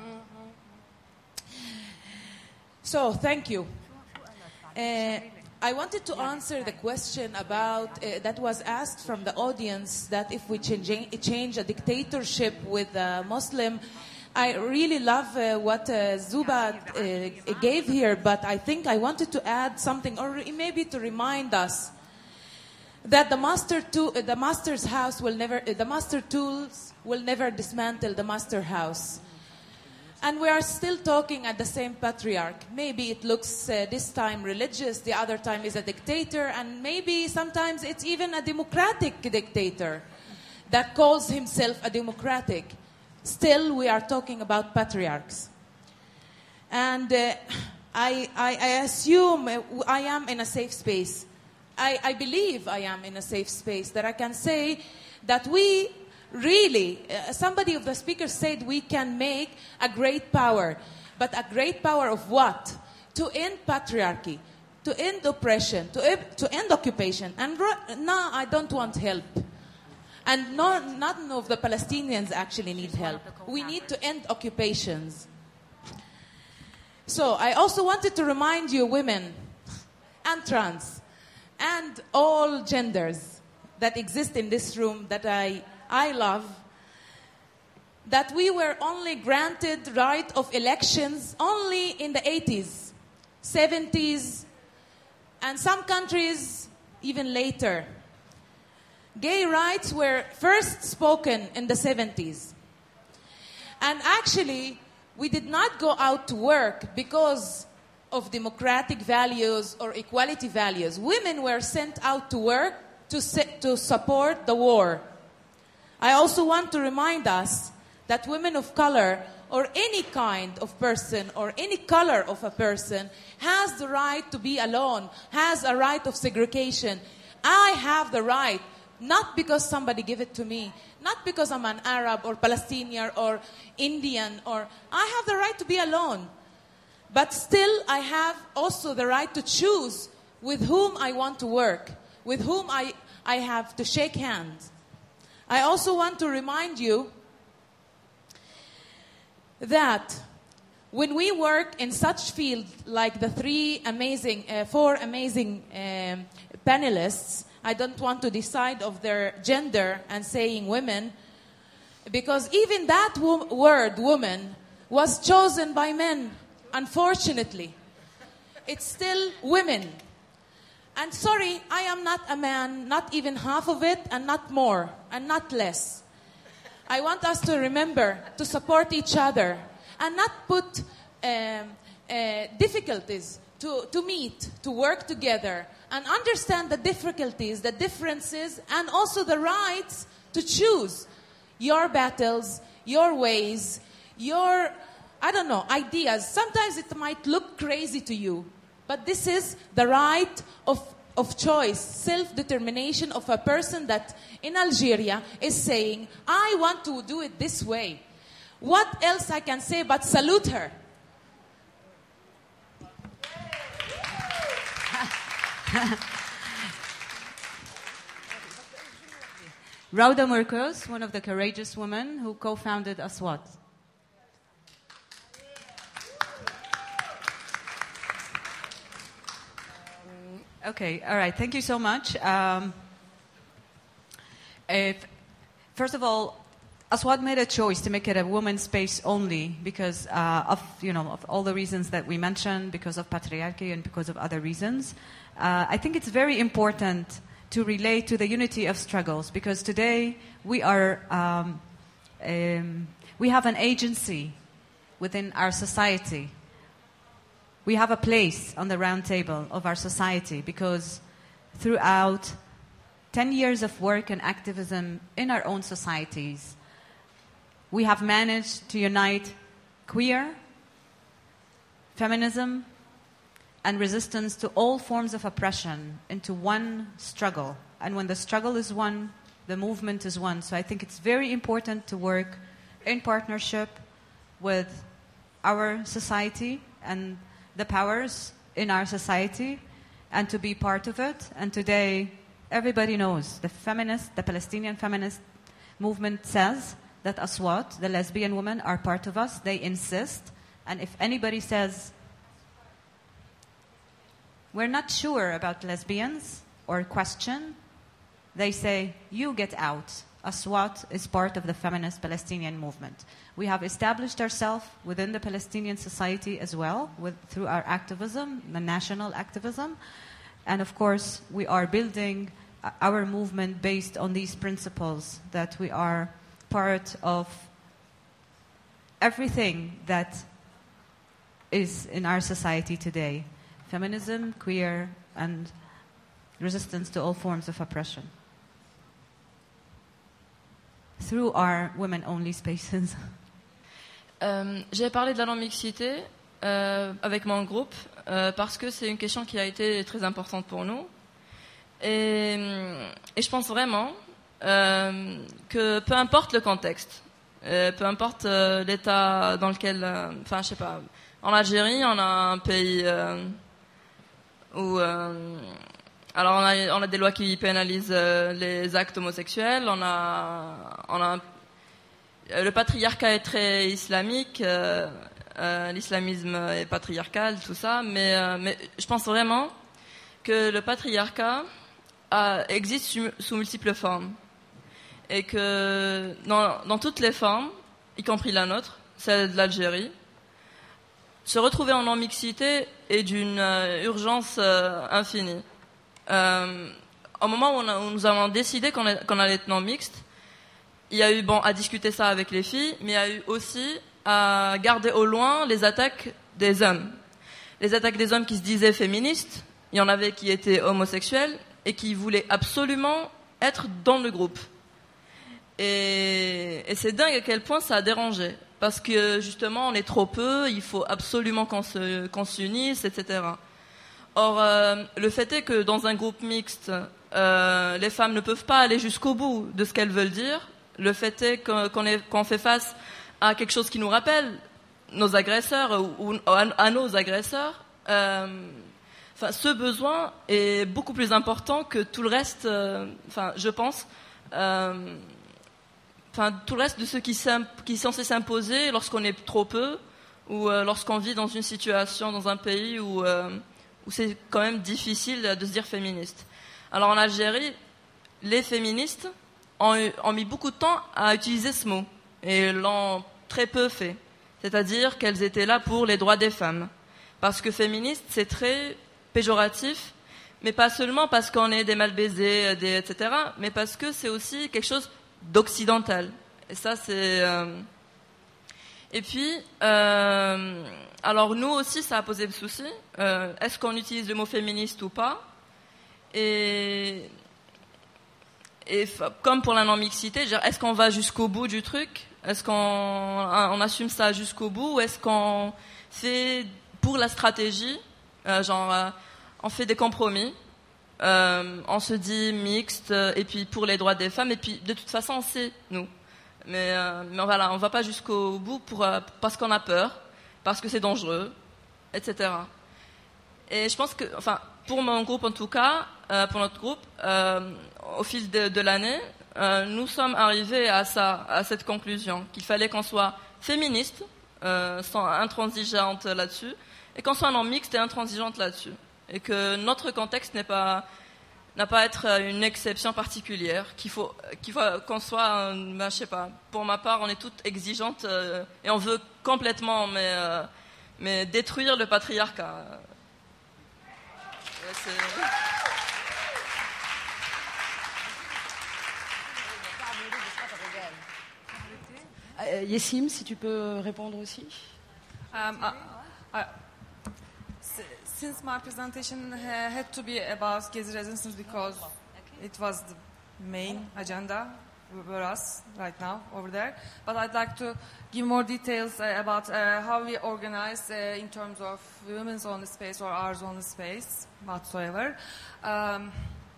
So, thank you. Uh, I wanted to answer the question about uh, that was asked from the audience, that if we change, change a dictatorship with a Muslim. I really love uh, what uh, Zuba uh, gave here, but I think I wanted to add something, or maybe to remind us that the master to, uh, the master's house will never, uh, the master tools will never dismantle the master house. And we are still talking at the same patriarch. Maybe it looks uh, this time religious, the other time is a dictator, and maybe sometimes it's even a democratic dictator that calls himself a democratic. Still, we are talking about patriarchs. And uh, I, I, I assume I am in a safe space. I, I believe I am in a safe space, that I can say that we really, uh, somebody of the speakers said we can make a great power. But a great power of what? To end patriarchy, to end oppression, to, to end occupation. And ro- no, I don't want help. And no, none of the Palestinians actually need help. We need to end occupations. So I also wanted to remind you, women and trans and all genders that exist in this room that I, I love, that we were only granted right of elections only in the eighties, seventies, and some countries even later. Gay rights were first spoken in the seventies. And actually, we did not go out to work because of democratic values or equality values. Women were sent out to work to, se- to support the war. I also want to remind us that women of color, or any kind of person, or any color of a person, has the right to be alone, has a right of segregation. I have the right. Not because somebody gave it to me. Not because I'm an Arab or Palestinian or Indian. Or I have the right to be alone. But still, I have also the right to choose with whom I want to work, with whom I, I have to shake hands. I also want to remind you that when we work in such field like the three amazing, uh, four amazing um, panelists, I don't want to decide of their gender and saying women, because even that wo- word, woman, was chosen by men, unfortunately. It's still women. And sorry, I am not a man, not even half of it, and not more, and not less. I want us to remember to support each other and not put um, uh, difficulties to, to meet, to work together, and understand the difficulties, the differences, and also the rights to choose your battles, your ways, your, I don't know, ideas. Sometimes it might look crazy to you, but this is the right of, of choice, self-determination of a person that in Algeria is saying, I want to do it this way. What else I can say but salute her? Rauda Merkos, one of the courageous women who co-founded Aswat. Okay, all right. Thank you so much. Um, if, first of all, Aswat made a choice to make it a women's space only because uh, of you know of all the reasons that we mentioned, because of patriarchy and because of other reasons. Uh, I think it's very important to relate to the unity of struggles, because today we are um, um, we have an agency within our society. We have a place on the round table of our society, because throughout ten years of work and activism in our own societies, we have managed to unite queer, feminism, and resistance to all forms of oppression into one struggle. And when the struggle is one, the movement is one. So I think it's very important to work in partnership with our society and the powers in our society, and to be part of it. And today, everybody knows the feminist, the Palestinian feminist movement says that Aswat, the lesbian women, are part of us. They insist. And if anybody says, we're not sure about lesbians, or question, they say, you get out. Aswat is part of the feminist Palestinian movement. We have established ourselves within the Palestinian society as well, with, through our activism, the national activism. And of course, we are building our movement based on these principles, that we are part of everything that is in our society today. Feminism, queer, and resistance to all forms of oppression. Through our women-only spaces. Euh, j'ai parlé de la non-mixité euh, avec mon groupe euh, parce que c'est une question qui a été très importante pour nous. Et, et je pense vraiment euh, que peu importe le contexte, euh, peu importe euh, l'état dans lequel... Enfin, euh, je sais pas, en Algérie, on a un pays euh, où... Euh, alors, on a, on a des lois qui pénalisent euh, les actes homosexuels, on a... On a le patriarcat est très islamique, euh, euh, l'islamisme est patriarcal, tout ça, mais, euh, mais je pense vraiment que le patriarcat a, existe sous, sous multiples formes. Et que dans, dans toutes les formes, y compris la nôtre, celle de l'Algérie, se retrouver en non-mixité est d'une euh, urgence euh, infinie. Euh, au moment où, on a, où nous avons décidé qu'on, est, qu'on allait être non-mixte, il y a eu bon à discuter ça avec les filles, mais il y a eu aussi à garder au loin les attaques des hommes. Les attaques des hommes qui se disaient féministes, il y en avait qui étaient homosexuels et qui voulaient absolument être dans le groupe. Et, et c'est dingue à quel point ça a dérangé. Parce que justement, on est trop peu, il faut absolument qu'on se, qu'on s'unisse, et cetera. Or, euh, le fait est que dans un groupe mixte, euh, les femmes ne peuvent pas aller jusqu'au bout de ce qu'elles veulent dire. Le fait est qu'on, est, qu'on fait face à quelque chose qui nous rappelle nos agresseurs ou, ou à, à nos agresseurs. Euh, enfin, ce besoin est beaucoup plus important que tout le reste. Euh, enfin, je pense. Euh, enfin, tout le reste de ce qui, qui est censé s'imposer lorsqu'on est trop peu ou euh, lorsqu'on vit dans une situation, dans un pays où, euh, où c'est quand même difficile de se dire féministe. Alors en Algérie, les féministes ont, eu, ont mis beaucoup de temps à utiliser ce mot et l'ont très peu fait. C'est-à-dire qu'elles étaient là pour les droits des femmes. Parce que féministe, c'est très péjoratif, mais pas seulement parce qu'on est des mal baisés, des, et cetera, mais parce que c'est aussi quelque chose d'occidental. Et ça, c'est... Euh... Et puis, euh... alors nous aussi, ça a posé des soucis. Euh, est-ce qu'on utilise le mot féministe ou pas ? Et... Et comme pour la non-mixité, est-ce qu'on va jusqu'au bout du truc ? Est-ce qu'on on assume ça jusqu'au bout ou est-ce qu'on fait pour la stratégie, euh, genre euh, on fait des compromis, euh, on se dit mixte euh, et puis pour les droits des femmes et puis de toute façon on sait nous, mais euh, mais voilà, on va pas jusqu'au bout pour euh, parce qu'on a peur, parce que c'est dangereux, et cetera. Et je pense que, enfin pour mon groupe en tout cas, euh, pour notre groupe, euh, au fil de, de l'année. Euh, nous sommes arrivés à ça, à cette conclusion, qu'il fallait qu'on soit féministe, euh, sans intransigeante là-dessus, et qu'on soit non mixte et intransigeante là-dessus, et que notre contexte n'est pas, n'a pas à être une exception particulière, qu'il faut, qu'il faut qu'on soit, euh, ben, je sais pas. Pour ma part, on est toutes exigeantes euh, et on veut complètement, mais, euh, mais détruire le patriarcat. Et c'est... Euh, Yessim, si tu peux répondre aussi. Um, I, I, since my presentation uh, had to be about Gezi resistance because it was the main agenda for us right now over there, but I'd like to give more details uh, about uh, how we organize uh, in terms of women's only space or ours only space whatsoever. Um,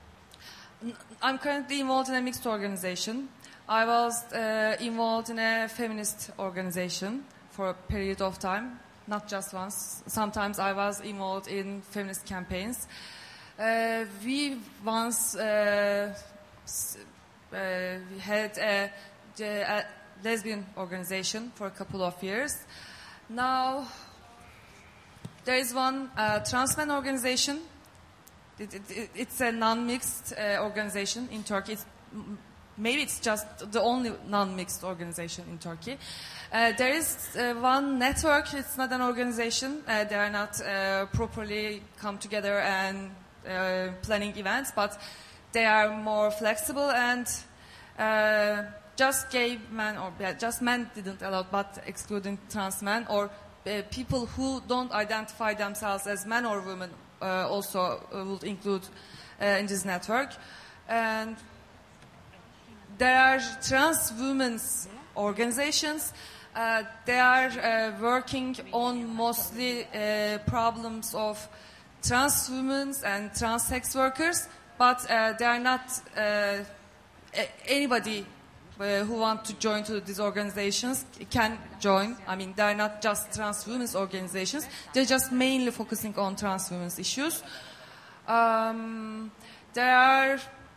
I'm currently involved in a mixed organization. I was uh, involved in a feminist organization for a period of time, not just once. Sometimes I was involved in feminist campaigns. Uh, we once uh, uh, we had a, a lesbian organization for a couple of years. Now there is one uh, trans men organization. It, it, it's a non-mixed uh, organization in Turkey. It's, Maybe it's just the only non-mixed organization in Turkey. Uh, there is uh, one network. It's not an organization. Uh, they are not uh, properly come together and uh, planning events, but they are more flexible and uh, just gay men or yeah, just men didn't allow, but excluding trans men or uh, people who don't identify themselves as men or women uh, also uh, would include uh, in this network. And there are trans women's organizations. Uh, they are uh, working on mostly uh, problems of trans women and trans sex workers, but uh, they are not uh, anybody uh, who want to join to these organizations can join. I mean, they are not just trans women's organizations. They're just mainly focusing on trans women's issues. Um, there are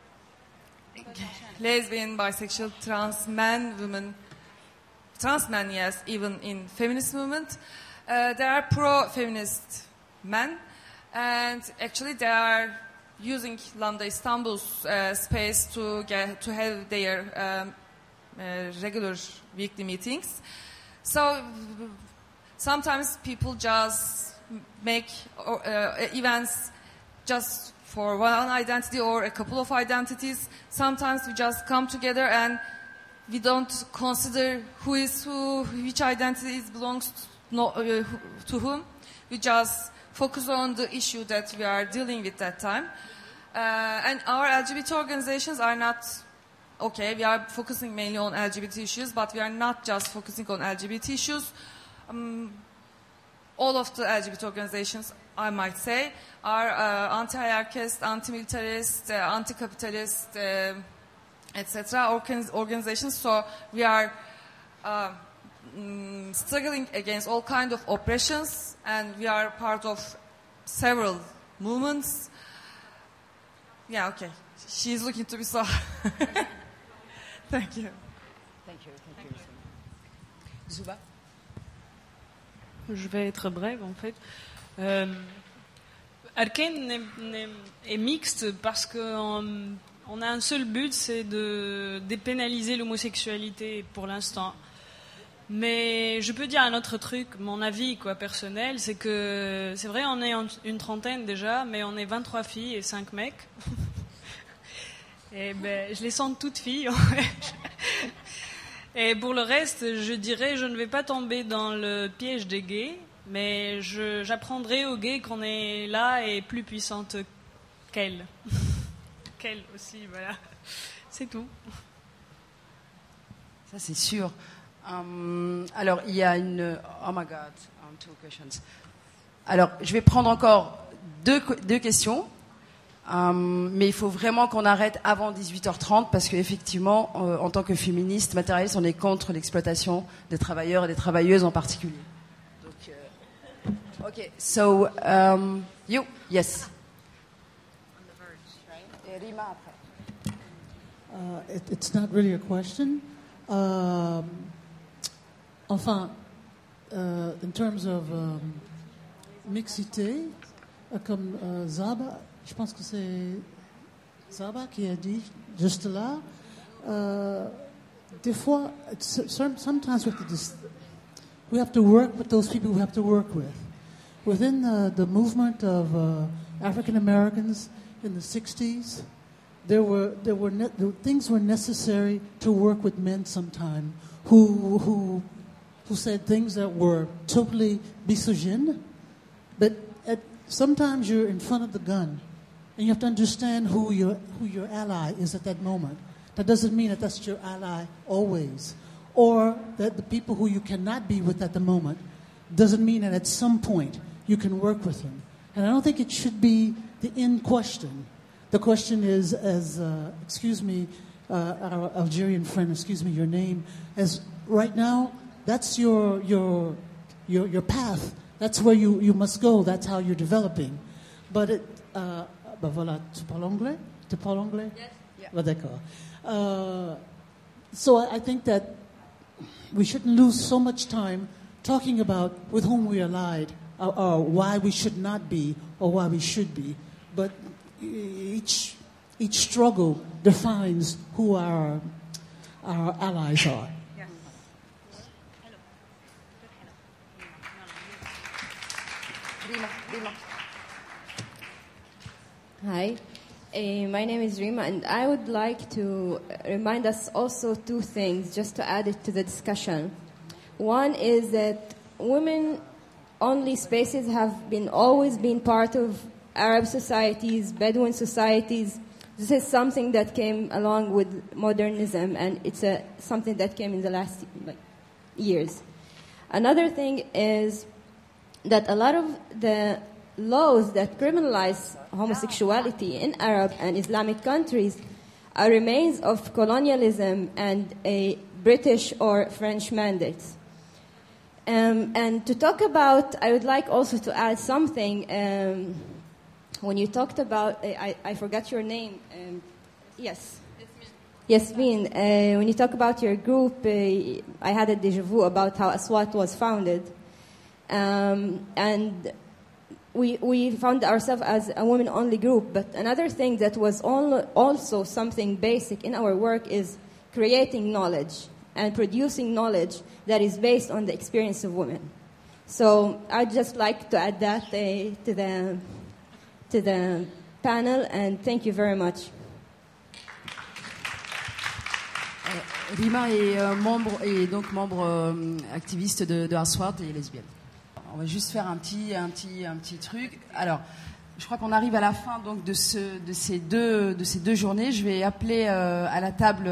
lesbian, bisexual, trans men, women, trans men, yes, even in feminist movement. Uh, there are pro-feminist men, and actually they are using Lambda Istanbul's uh, space to get to have their um, uh, regular weekly meetings. So sometimes people just make uh, events just for one identity or a couple of identities. Sometimes we just come together and we don't consider who is who, which identity belongs to, no, uh, to whom. We just focus on the issue that we are dealing with that time. Uh, and our L G B T organizations are not, okay, we are focusing mainly on L G B T issues, but we are not just focusing on L G B T issues. Um, all of the L G B T organizations, I might say, are uh, anti-hierarchist, anti-militarist, uh, anti-capitalist, uh, et cetera organ- organizations. So we are uh, mm, struggling against all kinds of oppressions, and we are part of several movements. Yeah, okay. She's looking to be so. Thank you. Thank you. Thank you. Zuba. Je vais être brève en fait. Euh, Arcane est, est, est mixte parce qu'on on a un seul but, c'est de dépénaliser l'homosexualité pour l'instant. Mais je peux dire un autre truc, mon avis quoi, personnel, c'est que c'est vrai on est en, une trentaine déjà, mais on est vingt-trois filles et cinq mecs. Et ben, je les sens toutes filles. Et pour le reste, je dirais, je ne vais pas tomber dans le piège des gays, mais je, j'apprendrai aux gays qu'on est là et plus puissante qu'elles. Qu'elles aussi, voilà. C'est tout. Ça, c'est sûr. Um, alors, il y a une... Oh my God, um, two questions. Alors, je vais prendre encore deux, deux questions. Um, mais il faut vraiment qu'on arrête avant dix-huit heures trente parce qu'effectivement, euh, en tant que féministe, matérialiste, on est contre l'exploitation des travailleurs et des travailleuses en particulier. Donc, euh, ok, so, um, you, yes. On the verge, right? Et Rima après. Uh, it, it's not really a question. Um, enfin, uh, in terms of um, mixité, uh, comme uh, Zaba, je pense que c'est Zaba qui a dit juste là. Uh, des fois, sometimes we have, to dis- we have to work with those people we have to work with. Within uh, the movement of uh, African Americans in the sixties, there were there were ne- there, things were necessary to work with men sometime who who who said things that were totally misogyne, but at, sometimes you're in front of the gun. And you have to understand who your who your ally is at that moment. That doesn't mean that that's your ally always. Or that the people who you cannot be with at the moment doesn't mean that at some point you can work with them. And I don't think it should be the end question. The question is, as, uh, excuse me, uh, our Algerian friend, excuse me, your name, as right now, that's your your your, your path. That's where you, you must go. That's how you're developing. But it... Uh, Ben voilà, tu parles anglais? Tu parles anglais? Yes. Yeah. Ben d'accord. Uh, so I, I think that we shouldn't lose so much time talking about with whom we are allied, or, or why we should not be, or why we should be. But each each struggle defines who our our allies are. Yes. Rima, Rima. Hi, uh, my name is Rima, and I would like to remind us also two things, just to add it to the discussion. One is that women-only spaces have been always been part of Arab societies, Bedouin societies. This is something that came along with modernism, and it's a, something that came in the last like, years. Another thing is that a lot of the laws that criminalize homosexuality in Arab and Islamic countries are remains of colonialism and a British or French mandates. Um, and to talk about, I would like also to add something. Um, when you talked about, I, I forgot your name. Um, yes. Yasmin. Uh, when you talk about your group, uh, I had a déjà vu about how Aswat was founded. Um, and We, we found ourselves as a women-only group, but another thing that was all, also something basic in our work is creating knowledge and producing knowledge that is based on the experience of women. So I'd just like to add that uh, to the to the panel, and thank you very much. Rima est euh, membre et donc membre euh, activiste de, de Aswat et lesbienne. On va juste faire un petit, un petit, un petit truc. Alors, je crois qu'on arrive à la fin donc de, ce, de, ces, deux, de ces deux journées. Je vais appeler euh, à la table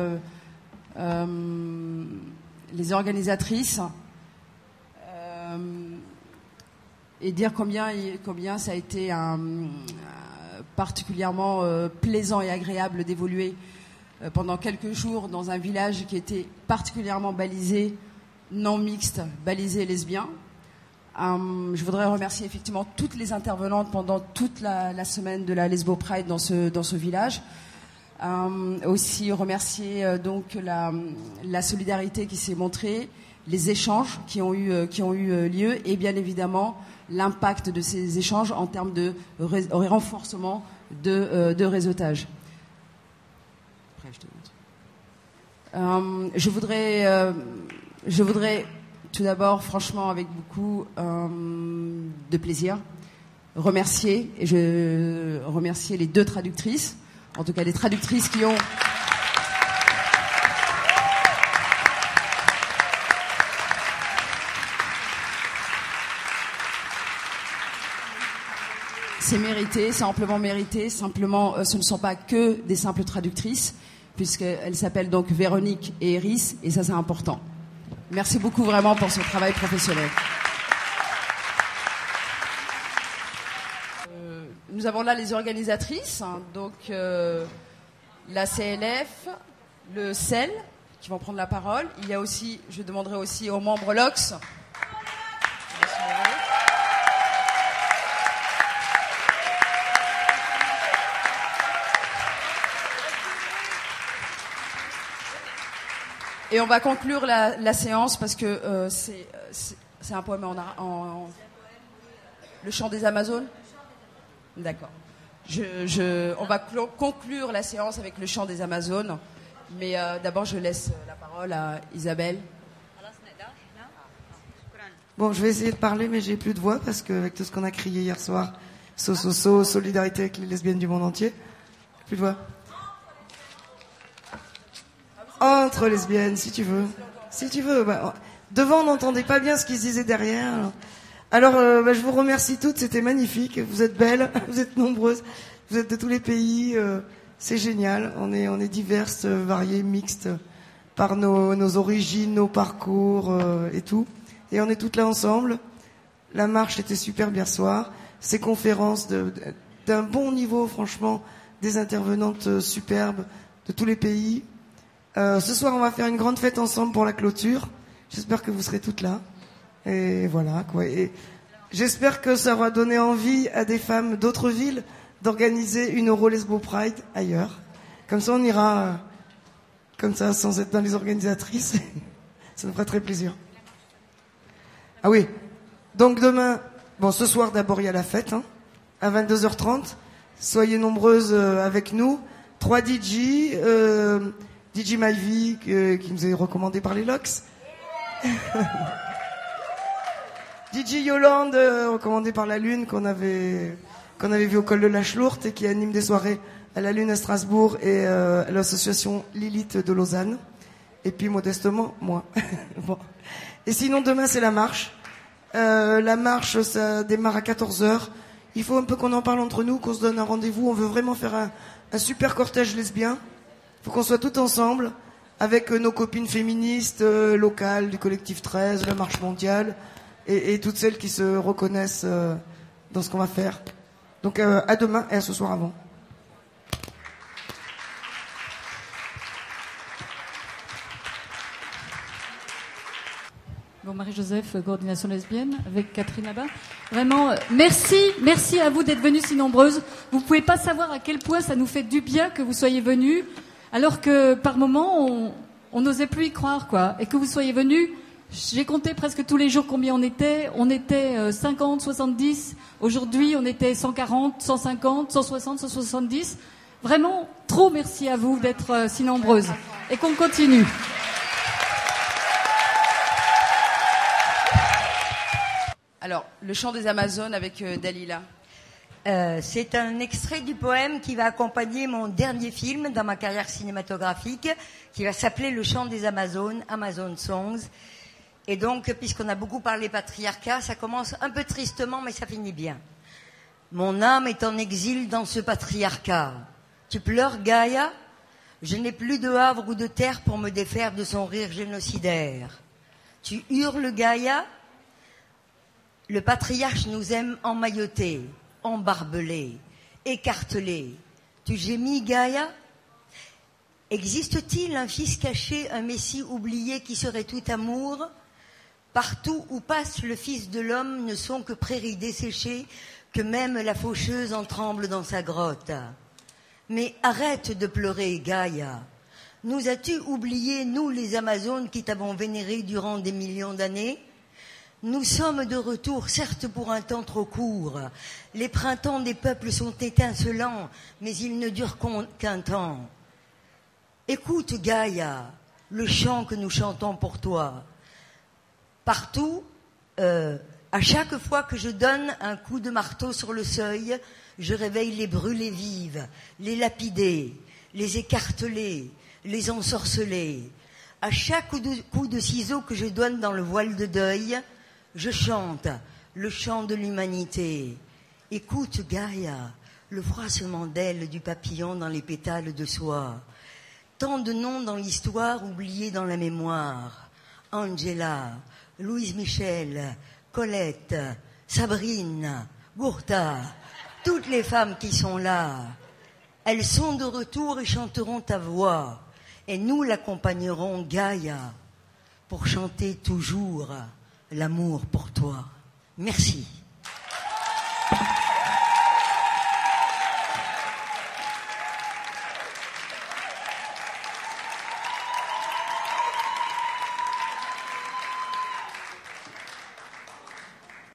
euh, les organisatrices euh, et dire combien, combien ça a été un, euh, particulièrement euh, plaisant et agréable d'évoluer euh, pendant quelques jours dans un village qui était particulièrement balisé, non mixte, balisé lesbien. Um, je voudrais remercier effectivement toutes les intervenantes pendant toute la, la semaine de la Lesbo Pride dans ce, dans ce village. Um, aussi remercier euh, donc la, la solidarité qui s'est montrée les échanges qui ont eu, euh, qui ont eu euh, lieu et bien évidemment l'impact de ces échanges en termes de ré- renforcement de, euh, de réseautage. Après, je te montre. Euh, je voudrais, euh, je voudrais tout d'abord, franchement, avec beaucoup euh, de plaisir, remercier et je remercier les deux traductrices, en tout cas les traductrices qui ont c'est mérité, c'est amplement mérité. Simplement, euh, ce ne sont pas que des simples traductrices, puisqu'elles s'appellent donc Véronique et Eris, et ça c'est important. Merci beaucoup vraiment pour ce travail professionnel. Euh, nous avons là les organisatrices, hein, donc euh, la C L F, le C E L, qui vont prendre la parole. Il y a aussi, je demanderai aussi aux membres L O X. Et on va conclure la, la séance parce que euh, c'est, c'est, c'est un poème en, en, en... Le chant des Amazones. D'accord. Je, je, on va clo- conclure la séance avec le chant des Amazones. Mais euh, d'abord, je laisse la parole à Isabelle. Bon, je vais essayer de parler, mais j'ai plus de voix parce qu'avec tout ce qu'on a crié hier soir, so, so, so, solidarité avec les lesbiennes du monde entier, plus de voix. Entre lesbiennes, si tu veux. Si tu veux. Bah, devant, on n'entendait pas bien ce qu'ils disaient derrière. Alors, alors euh, bah, je vous remercie toutes, c'était magnifique. Vous êtes belles, vous êtes nombreuses, vous êtes de tous les pays. Euh, c'est génial. On est, on est diverses, euh, variées, mixtes par nos, nos origines, nos parcours euh, et tout. Et on est toutes là ensemble. La marche était superbe hier soir. Ces conférences de, de, d'un bon niveau, franchement, des intervenantes euh, superbes de tous les pays. Euh, ce soir, on va faire une grande fête ensemble pour la clôture. J'espère que vous serez toutes là. Et voilà, quoi. Et j'espère que ça va donner envie à des femmes d'autres villes d'organiser une Euro-Lesbo Pride ailleurs. Comme ça, on ira, euh, comme ça, sans être dans les organisatrices. Ça nous ferait très plaisir. Ah oui. Donc demain, bon, ce soir, d'abord, il y a la fête, hein, à vingt-deux heures trente. Soyez nombreuses euh, avec nous. Trois D J, euh, D J Myvi, euh, qui nous est recommandé par les L O X. D J Yolande, euh, recommandé par la Lune, qu'on avait, qu'on avait vu au col de la Schlourte et qui anime des soirées à la Lune à Strasbourg et euh, à l'association Lilith de Lausanne. Et puis, modestement, moi. Bon. Et sinon, demain, c'est la marche. Euh, la marche, ça démarre à quatorze heures. Il faut un peu qu'on en parle entre nous, qu'on se donne un rendez-vous. On veut vraiment faire un, un super cortège lesbien. Il faut qu'on soit tous ensemble, avec nos copines féministes euh, locales, du collectif treize, la marche mondiale, et, et toutes celles qui se reconnaissent euh, dans ce qu'on va faire. Donc euh, à demain et à ce soir avant. Bon, Marie-Joseph, coordination lesbienne, avec Catherine là-bas. Vraiment, euh, merci, merci à vous d'être venus si nombreuses. Vous pouvez pas savoir à quel point ça nous fait du bien que vous soyez venus, alors que par moments, on, on n'osait plus y croire, quoi. Et que vous soyez venus, j'ai compté presque tous les jours combien on était. On était euh, cinquante, soixante-dix. Aujourd'hui, on était cent quarante, cent cinquante, cent soixante, cent soixante-dix. Vraiment, trop merci à vous d'être euh, si nombreuses. Et qu'on continue. Alors, le chant des Amazones avec euh, Dalila. Euh, c'est un extrait du poème qui va accompagner mon dernier film dans ma carrière cinématographique, qui va s'appeler Le chant des Amazones, Amazon Songs. Et donc, puisqu'on a beaucoup parlé patriarcat, ça commence un peu tristement, mais ça finit bien. Mon âme est en exil dans ce patriarcat. Tu pleures, Gaïa? Je n'ai plus de havre ou de terre pour me défaire de son rire génocidaire. Tu hurles, Gaïa? Le patriarche nous aime emmaillotés, embarbelés, écartelés. Tu gémis, Gaïa? Existe-t-il un fils caché, un messie oublié qui serait tout amour? Partout où passe le fils de l'homme ne sont que prairies desséchées, que même la faucheuse en tremble dans sa grotte. Mais arrête de pleurer, Gaïa. Nous as-tu oublié, nous les Amazones qui t'avons vénéré durant des millions d'années? Nous sommes de retour, certes pour un temps trop court. Les printemps des peuples sont étincelants, mais ils ne durent qu'un temps. Écoute, Gaïa, le chant que nous chantons pour toi. Partout, euh, à chaque fois que je donne un coup de marteau sur le seuil, je réveille les brûlés vives, les lapidés, les écartelés, les ensorcelés. À chaque coup de, coup de ciseau que je donne dans le voile de deuil, je chante le chant de l'humanité. Écoute, Gaïa, le froissement d'ailes du papillon dans les pétales de soie. Tant de noms dans l'histoire oubliés dans la mémoire. Angela, Louise Michel, Colette, Sabrine, Gourta, toutes les femmes qui sont là. Elles sont de retour et chanteront ta voix. Et nous l'accompagnerons, Gaïa, pour chanter toujours l'amour pour toi. Merci.